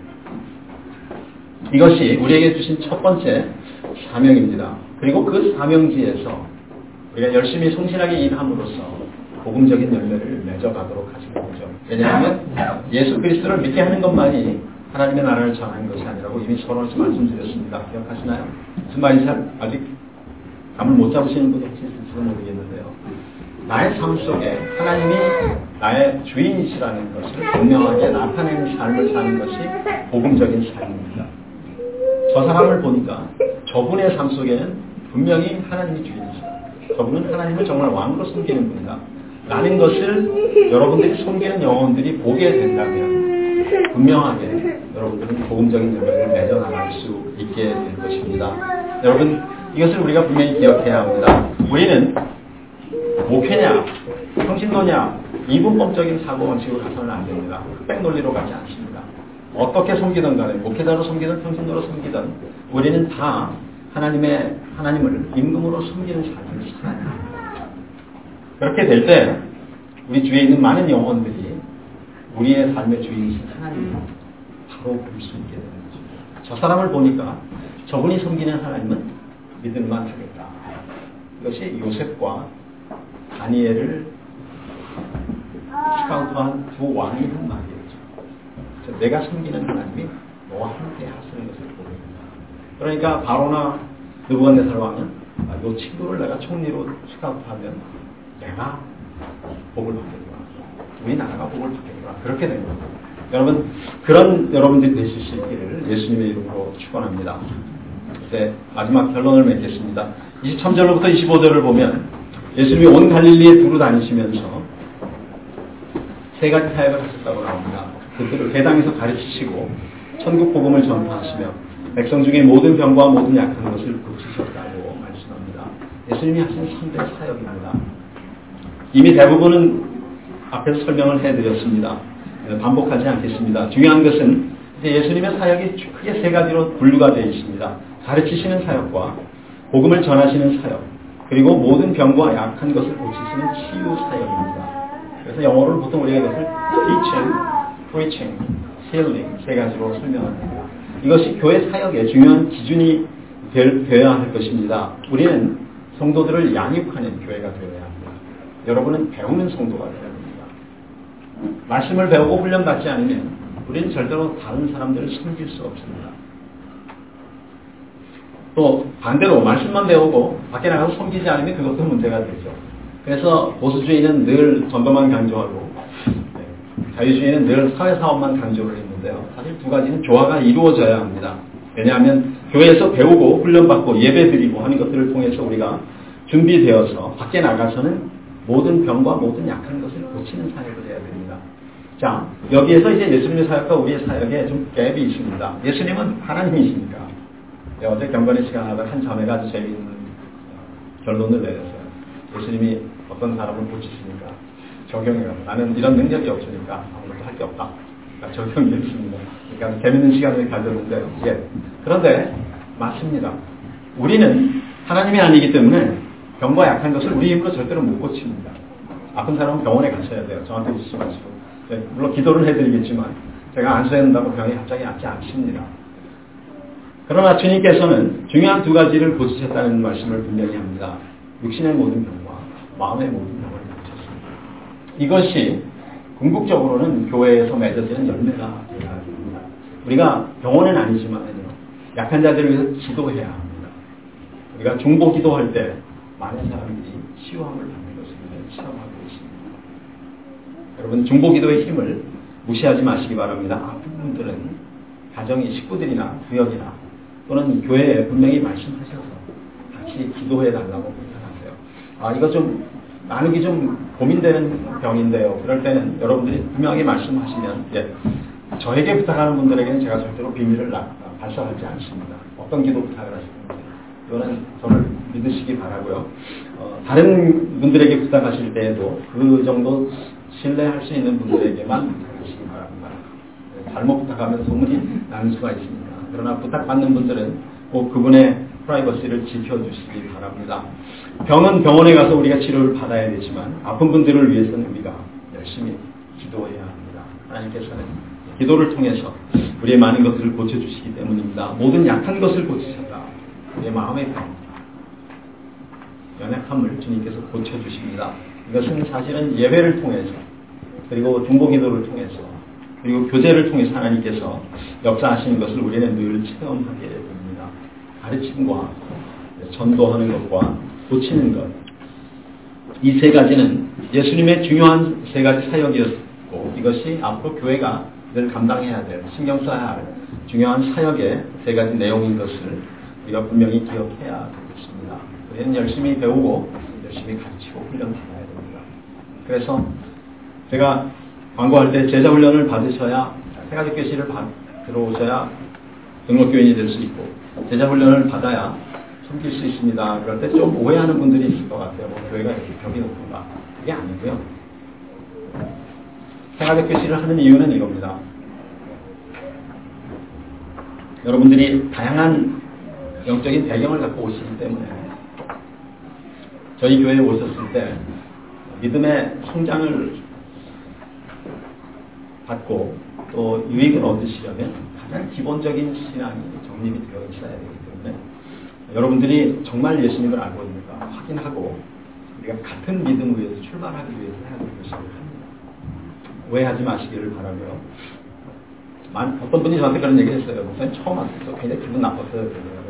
이것이 우리에게 주신 첫 번째 사명입니다. 그리고 그 사명지에서 우리가 열심히 성실하게 일함으로써 복음적인 열매를 맺어가도록 하시는 거죠. 왜냐하면 예수 그리스도를 믿게 하는 것만이 하나님의 나라를 전하는 것이 아니라고 이미 서론에서 말씀드렸습니다. 기억하시나요? 무슨 말인지 아직 감을 못 잡으시는 분이 혹시 있을지도 모르겠는데요. 나의 삶 속에 하나님이 나의 주인이시라는 것을 분명하게 나타내는 삶을 사는 것이 복음적인 삶입니다. 저 사람을 보니까 저분의 삶 속에는 분명히 하나님이 주인이시다. 저분은 하나님을 정말 왕으로 섬기는 분이다. 라는 것을 여러분들이 섬기는 영혼들이 보게 된다면 분명하게 여러분들은 복음적인 열매를 맺어나갈 수 있게 될 것입니다. 여러분 이것을 우리가 분명히 기억해야 합니다. 우리는 목회냐 평신도냐 이분법적인 사고방식으로 가서는 안 됩니다. 흑백 논리로 가지 않습니다. 어떻게 섬기든 간에 목회자로 섬기든 평신도로 섬기든 우리는 다 하나님을 임금으로 섬기는 삶을 살아야 합니다. 그렇게 될 때 우리 주위에 있는 많은 영혼들이 우리의 삶의 주인이신 하나님을 바로 볼 수 있게 되는 거죠. 저 사람을 보니까 저분이 섬기는 하나님은 믿을만 하겠다. 이것이 요셉과 다니엘을 스카우트한 두 왕이 한 말이었죠. 내가 섬기는 하나님이 너와 함께 하시는 것을 보입니다. 그러니까 바로나 느부갓네살 왕은 이 친구를 내가 총리로 스카우트하면 내가 복을 받겠구나. 우리 나라가 복을 받겠구나. 그렇게 된 겁니다. 여러분 그런 여러분들이 되실 수 있기를 예수님의 이름으로 축원합니다. 이제 마지막 결론을 맺겠습니다. 23절로부터 25절을 보면 예수님이 온 갈릴리에 두루 다니시면서 세 가지 사역을 하셨다고 나옵니다. 그들을 회당에서 가르치시고 천국 복음을 전파하시며 백성 중에 모든 병과 모든 약한 것을 고치셨다고 말씀합니다. 예수님이 하신 3대 사역입니다. 이미 대부분은 앞에서 설명을 해드렸습니다. 반복하지 않겠습니다. 중요한 것은 이제 예수님의 사역이 크게 세 가지로 분류가 되어 있습니다. 가르치시는 사역과 복음을 전하시는 사역, 그리고 모든 병과 약한 것을 고치시는 치유 사역입니다. 그래서 영어로는 보통 우리가 이것을 teaching, preaching, healing 세 가지로 설명합니다. 이것이 교회 사역의 중요한 기준이 되어야 할 것입니다. 우리는 성도들을 양육하는 교회가 되어야 합니다. 여러분은 배우는 성도가 되어야 합니다. 말씀을 배우고 훈련받지 않으면 우리는 절대로 다른 사람들을 섬길 수 없습니다. 또 반대로 말씀만 배우고 밖에 나가서 섬기지 않으면 그것도 문제가 되죠. 그래서 보수주의는 늘 전도만 강조하고 자유주의는 늘 사회사업만 강조를 했는데요. 사실 두 가지는 조화가 이루어져야 합니다. 왜냐하면 교회에서 배우고 훈련받고 예배드리고 하는 것들을 통해서 우리가 준비되어서 밖에 나가서는 모든 병과 모든 약한 것을 고치는 사역을 해야 됩니다. 자, 여기에서 이제 예수님의 사역과 우리의 사역에 좀 갭이 있습니다. 예수님은 하나님이시니까. 어제 경건의 시간 하다 한 자매가 아주 재미있는 결론을 내렸어요. 예수님이 어떤 사람을 고치시니까 적용해요. 나는 이런 능력이 없으니까 아무것도 할 게 없다. 그러니까 적용했습니다. 그러니까 재미있는 시간을 가졌는데요. 예. 그런데 맞습니다. 우리는 하나님이 아니기 때문에 병과 약한 것을 우리 힘으로 절대로 못 고칩니다. 아픈 사람은 병원에 가셔야 돼요. 저한테 웃지 마시고. 네, 물론 기도를 해드리겠지만 제가 안수해낸다고 병이 갑자기 낫지 않습니다. 그러나 주님께서는 중요한 두 가지를 고치셨다는 말씀을 분명히 합니다. 육신의 모든 병과 마음의 모든 병을 고쳤습니다. 이것이 궁극적으로는 교회에서 맺어지는 열매가 되어야 합니다. 우리가 병원은 아니지만요. 약한 자들을 위해서 기도해야 합니다. 우리가 중보 기도할 때 많은 사람들이 치유함을 받는 것을 체험하고 있습니다. 여러분 중보 기도의 힘을 무시하지 마시기 바랍니다. 아픈 분들은 가정이 식구들이나 구역이나 또는 교회에 분명히 말씀하셔서 같이 기도해 달라고 부탁하세요. 이거 좀 나누기 좀 고민되는 병인데요. 그럴 때는 여러분들이 분명히 말씀하시면 저에게 부탁하는 분들에게는 제가 절대로 비밀을 발설하지 않습니다. 어떤 기도 부탁을 하시는지 이거는 저를 믿으시기 바라고요. 다른 분들에게 부탁하실 때에도 그 정도 신뢰할 수 있는 분들에게만 부탁하시기 바랍니다. 잘못 부탁하면 소문이 나는 수가 있습니다. 그러나 부탁받는 분들은 꼭 그분의 프라이버시를 지켜주시기 바랍니다. 병은 병원에 가서 우리가 치료를 받아야 되지만 아픈 분들을 위해서는 우리가 열심히 기도해야 합니다. 하나님께서는 기도를 통해서 우리의 많은 것들을 고쳐주시기 때문입니다. 모든 약한 것을 고치셨다. 우리의 마음의 병, 연약함을 주님께서 고쳐주십니다. 이것은 사실은 예배를 통해서 그리고 중보기도를 통해서 그리고 교제를 통해서 하나님께서 역사하시는 것을 우리는 늘 체험하게 됩니다. 가르침과 전도하는 것과 고치는 것. 이 세 가지는 예수님의 중요한 세 가지 사역이었고 이것이 앞으로 교회가 늘 감당해야 될, 신경 써야 할 중요한 사역의 세 가지 내용인 것을 우리가 분명히 기억해야 되겠습니다. 우리는 열심히 배우고 열심히 가르치고 훈련받아야 됩니다. 그래서 제가 광고할 때 제자훈련을 받으셔야 세가족교실을 들어오셔야 등록교인이 될 수 있고 제자훈련을 받아야 섬길 수 있습니다. 그럴 때 좀 오해하는 분들이 있을 것 같아요. 교회가 이렇게 벽이 높은가. 그게 아니고요. 세가족교실을 하는 이유는 이겁니다. 여러분들이 다양한 영적인 배경을 갖고 오시기 때문에 저희 교회에 오셨을 때 믿음의 성장을 받고 또 유익을 얻으시려면 가장 기본적인 신앙이 정립이 되어 있어야 되기 때문에 여러분들이 정말 예수님을 알고 있는가 확인하고 우리가 같은 믿음 위에서 출발하기 위해서 해야 될 것을 합니다. 오해하지 마시기를 바라고요. 어떤 분이 저한테 그런 얘기를 했어요. 목사님 처음 왔을 때 굉장히 기분 나빴어요.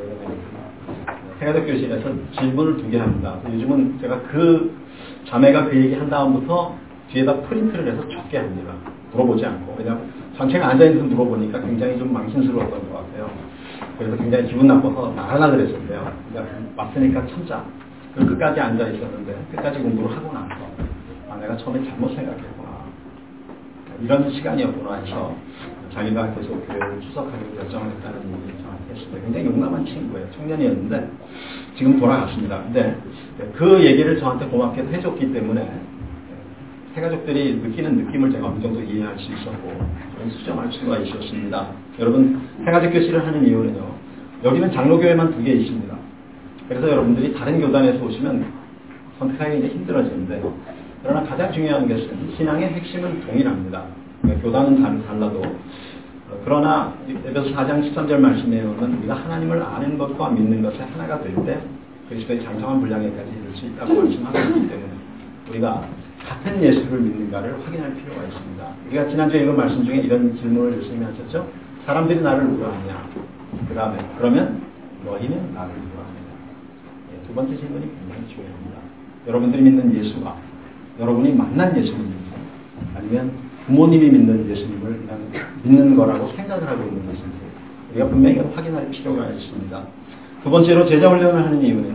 세가족 교실에서 질문을 2개 합니다. 요즘은 제가 그 자매가 그 얘기 한 다음부터 뒤에다 프린트를 해서 적게 합니다. 물어보지 않고. 왜냐하면 전체가 앉아있는 물어보니까 굉장히 좀 망신스러웠던 것 같아요. 그래서 굉장히 기분 나빠서 나가려고 그랬었대요. 그러니까 왔으니까 참자. 그리고 끝까지 앉아있었는데 끝까지 공부를 하고 나서 내가 처음에 잘못 생각했구나. 이런 시간이었구나 해서 자기가 계속 교회를 추석하기로 결정을 했다는 얘기를 저한테 했습니다. 굉장히 용감한 친구예요. 청년이었는데 지금 돌아갔습니다. 근데 그 얘기를 저한테 고맙게 해줬기 때문에 새가족들이 느끼는 느낌을 제가 어느 정도 이해할 수 있었고 수정할 수가 있었습니다. 여러분, 새가족 교실을 하는 이유는요, 여기는 장로교회만 2개 있습니다. 그래서 여러분들이 다른 교단에서 오시면 선택하기 이제 힘들어지는데, 그러나 가장 중요한 것은 신앙의 핵심은 동일합니다. 그러니까 교단은 달라도, 그러나 에베소 4장 13절 말씀에 보면 우리가 하나님을 아는 것과 믿는 것이 하나가 될 때 그리스도의 장성한 분량에까지 이를 수 있다고 말씀하고 있기 때문에 우리가 같은 예수를 믿는가를 확인할 필요가 있습니다. 우리가 지난주에 읽은 말씀 중에 이런 질문을 예수님이 하셨죠. 사람들이 나를 누구라 하냐? 그 다음에 그러면 너희는 나를 누구라 하느냐? 두 번째 질문이 굉장히 중요합니다. 여러분들이 믿는 예수가 여러분이 만난 예수님입니까? 아니면 부모님이 믿는 예수님을 그냥 믿는 거라고 생각을 하고 있는 것인지 우리가 분명히 확인할 필요가 있습니다. 두 번째로 제자 훈련을 하는 이유는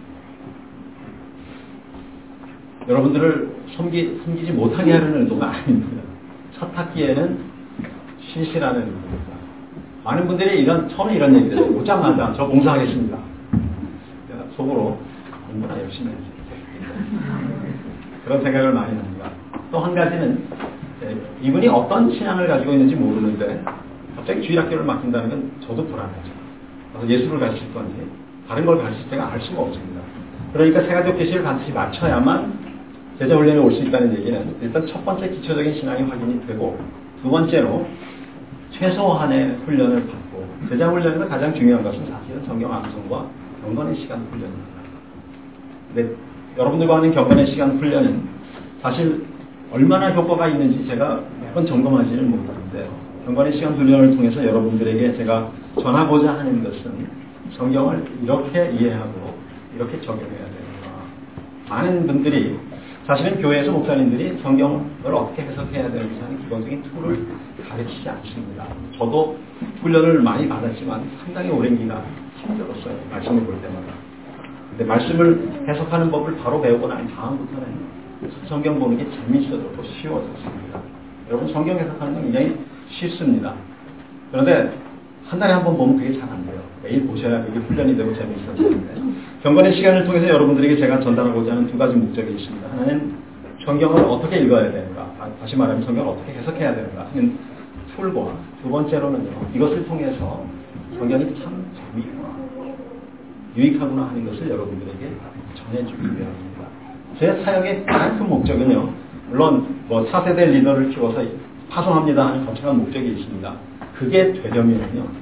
여러분들을 섬기지 못하게 하려는 의도가 아닙니다. 첫 학기에는 신실하는 의도입니다. 많은 분들이 처음에 이런 얘기를 해요. 오자마자 저 봉사하겠습니다. 속으로 공부나 열심히 해주세요. 그런 생각을 많이 합니다. 또 한 가지는 이분이 어떤 신앙을 가지고 있는지 모르는데 갑자기 주일학교를 맡긴다는 건 저도 불안하죠. 그래서 예수를 가르칠 건지 다른 걸 가르칠 때가 알 수가 없습니다. 그러니까 새가족 교실을 같이 맞춰야만 제자 훈련에 올 수 있다는 얘기는 일단 첫 번째 기초적인 신앙이 확인이 되고, 두 번째로 최소한의 훈련을 받고, 제자 훈련에서 가장 중요한 것은 사실은 성경 암송과 경건의 시간 훈련입니다. 근데 여러분들과 하는 경건의 시간 훈련은 사실 얼마나 효과가 있는지 제가 매번 점검하지는 못하는데요. 경건의 시간 훈련을 통해서 여러분들에게 제가 전하고자 하는 것은 성경을 이렇게 이해하고 이렇게 적용해야 되는가. 많은 분들이 사실은 교회에서 목사님들이 성경을 어떻게 해석해야 되는지 하는 기본적인 툴을 가르치지 않습니다. 저도 훈련을 많이 받았지만 상당히 오랜 기간 힘들었어요. 말씀을 볼 때마다. 근데 말씀을 해석하는 법을 바로 배우고 난 다음부터는 성경 보는 게 재미있어졌고 쉬워졌습니다. 여러분, 성경 해석하는 건 굉장히 쉽습니다. 그런데 한 달에 한 번 보면 그게 잘 안 돼요. 매일 보셔야 그게 훈련이 되고 재미있어지는데, 경건의 시간을 통해서 여러분들에게 제가 전달하고자 하는 두 가지 목적이 있습니다. 하나는 성경을 어떻게 읽어야 되는가, 다시 말하면 성경을 어떻게 해석해야 되는가 하는 툴과, 두 번째로는요, 이것을 통해서 성경이 참 재미있구나, 유익하구나 하는 것을 여러분들에게 전해주기 위함입니다. 제 사역의 가장 큰 목적은요, 물론 뭐 차세대 리더를 키워서 파송합니다 하는 거창한 목적이 있습니다. 그게 되려면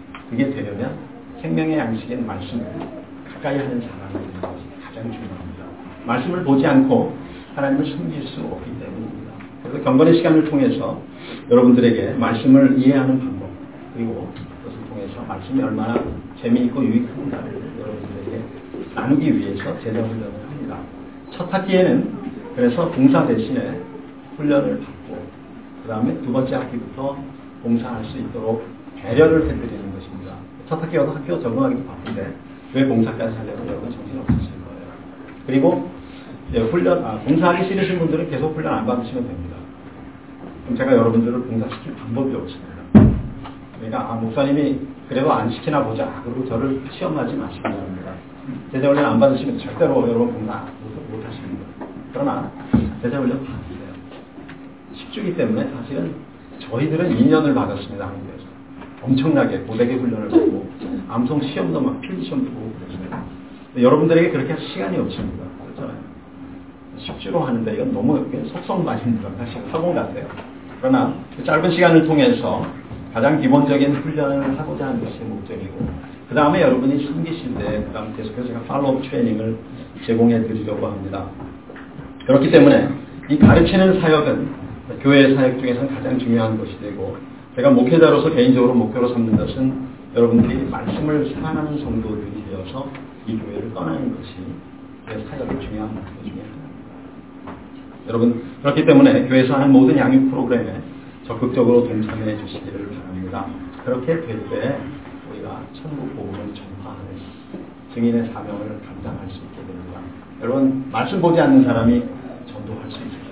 생명의 양식인 말씀을 가까이 하는 사람이 되는 것이 가장 중요합니다. 말씀을 보지 않고 하나님을 섬길 수 없기 때문입니다. 그래서 경건의 시간을 통해서 여러분들에게 말씀을 이해하는 방법, 그리고 그것을 통해서 말씀이 얼마나 재미있고 유익한가를 여러분들에게 나누기 위해서 제자 훈련을 합니다. 첫 학기에는 그래서 봉사 대신에 훈련을 받고, 그 다음에 두 번째 학기부터 봉사할 수 있도록 배려를 해드리는 것입니다. 첫 학기여서 학교 적응하기도 바쁜데 왜 봉사까지 하려고 여러분 정신없으실 거예요. 그리고 봉사하기 싫으신 분들은 계속 훈련 안 받으시면 됩니다. 그럼 제가 여러분들을 봉사시킬 방법이 없습니다. 그러니까 목사님이 그래도 안 시키나 보자, 그리고 저를 시험하지 마시기 바랍니다. 제자 훈련 안 받으시면 절대로 여러분 봉사 못 하십니다. 그러나 제자 훈련 받으세요. 10주기 때문에 사실은 저희들은 2년을 받았습니다. 한국에서. 엄청나게 고대계 훈련을 받고 암송 시험도 막 필기 시험도 보고 그랬어요. 여러분들에게 그렇게 할 시간이 없습니다. 그렇잖아요. 10주로 하는데 이건 너무 속성맞습니다. 사실 학원 같아요. 그러나 그 짧은 시간을 통해서 가장 기본적인 훈련을 하고자 하는 것이 목적이고, 그 다음에 여러분이 섬기실 때, 그 다음 계속해서 제가 팔로업 트레이닝을 제공해 드리려고 합니다. 그렇기 때문에 이 가르치는 사역은 교회 사역 중에서는 가장 중요한 것이 되고, 제가 목회자로서 개인적으로 목표로 삼는 것은 여러분들이 말씀을 사랑하는 성도들이 되어서 이 교회를 떠나는 것이 제 사역의 중요한 목표 중에 하나입니다. 여러분, 그렇기 때문에 교회에서 하는 모든 양육 프로그램에 적극적으로 동참해 주시기를 바랍니다. 그렇게 될 때 우리가 천국 복음을 전파하는 증인의 사명을 감당할 수 있게 됩니다. 여러분, 말씀 보지 않는 사람이 전도할 수 있어요.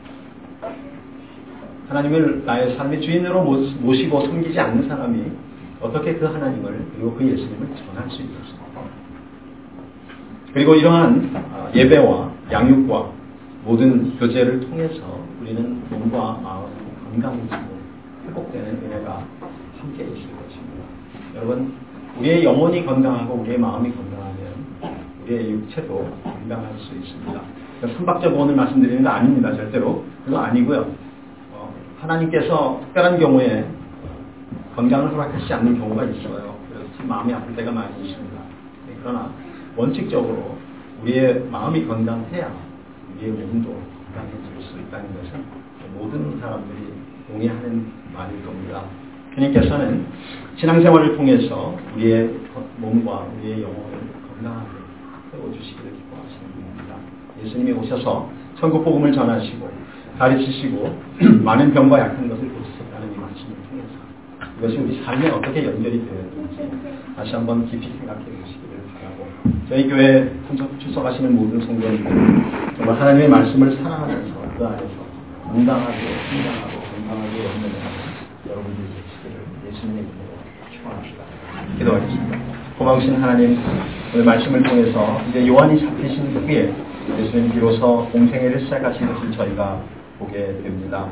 하나님을 나의 삶의 주인으로 모시고 섬기지 않는 사람이 어떻게 그 하나님을 그리고 그 예수님을 전할 수 있겠습니까? 그리고 이러한 예배와 양육과 모든 교제를 통해서 우리는 몸과 마음이 건강해지고 회복되는 은혜가 함께 있을 것입니다. 여러분, 우리의 영혼이 건강하고 우리의 마음이 건강하면 우리의 육체도 건강할 수 있습니다. 선박적으로 오늘 말씀드리는 거 아닙니다. 절대로. 그거 아니고요. 하나님께서 특별한 경우에 건강을 허락하시지 않는 경우가 있어요. 그래서 참 마음이 아플 때가 많이 있습니다. 그러나 원칙적으로 우리의 마음이 건강해야 우리의 몸도 건강해질 수 있다는 것은 모든 사람들이 동의하는 말일 겁니다. 주님께서는 신앙생활을 통해서 우리의 몸과 우리의 영혼을 건강하게 세워주시기를 기뻐하시는 분입니다. 예수님이 오셔서 천국복음을 전하시고 가르치시고 많은 병과 약한 것을 고치셨다는 이 말씀을 통해서 이것이 우리 삶에 어떻게 연결이 되었는지 다시 한번 깊이 생각해 보시기를 바라고, 저희 교회에 출석하시는 모든 성도님들 정말 하나님의 말씀을 사랑하면서 그 안에서 건강하게 성장하고 건강하게 연결하는 여러분들이 되시기를 예수님의 이름으로 축원합니다. 기도하겠습니다. 고마우신 하나님, 오늘 말씀을 통해서 이제 요한이 잡히신 후에 예수님 비로소 공생애를 시작하신 것을 저희가 보게 됩니다.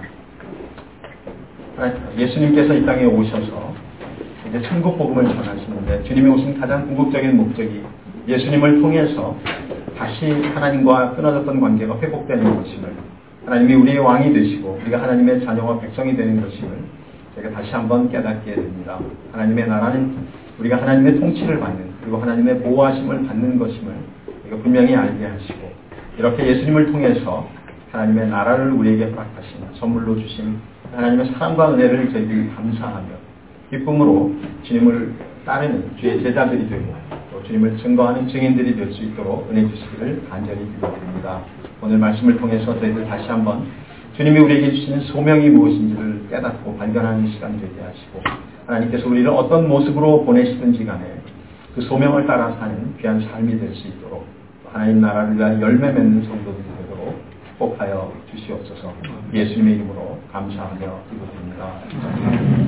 예수님께서 이 땅에 오셔서 이제 천국 복음을 전하시는데, 주님이 오신 가장 궁극적인 목적이 예수님을 통해서 다시 하나님과 끊어졌던 관계가 회복되는 것임을, 하나님이 우리의 왕이 되시고 우리가 하나님의 자녀와 백성이 되는 것임을 저희가 다시 한번 깨닫게 됩니다. 하나님의 나라는 우리가 하나님의 통치를 받는, 그리고 하나님의 보호하심을 받는 것임을 우리가 분명히 알게 하시고, 이렇게 예수님을 통해서 하나님의 나라를 우리에게 허락하신, 선물로 주신 하나님의 사랑과 은혜를 저희들이 감사하며 기쁨으로 주님을 따르는 주의 제자들이 되고 또 주님을 증거하는 증인들이 될 수 있도록 은혜 주시기를 간절히 기도드립니다. 오늘 말씀을 통해서 저희들 다시 한번 주님이 우리에게 주시는 소명이 무엇인지를 깨닫고 발견하는 시간 되게 하시고, 하나님께서 우리를 어떤 모습으로 보내시든지 간에 그 소명을 따라 사는 귀한 삶이 될 수 있도록, 하나님 나라를 위한 열매 맺는 성도들이 되도록 축복하여 주시옵소서. 예수님의 이름으로 감사하며 기도드립니다.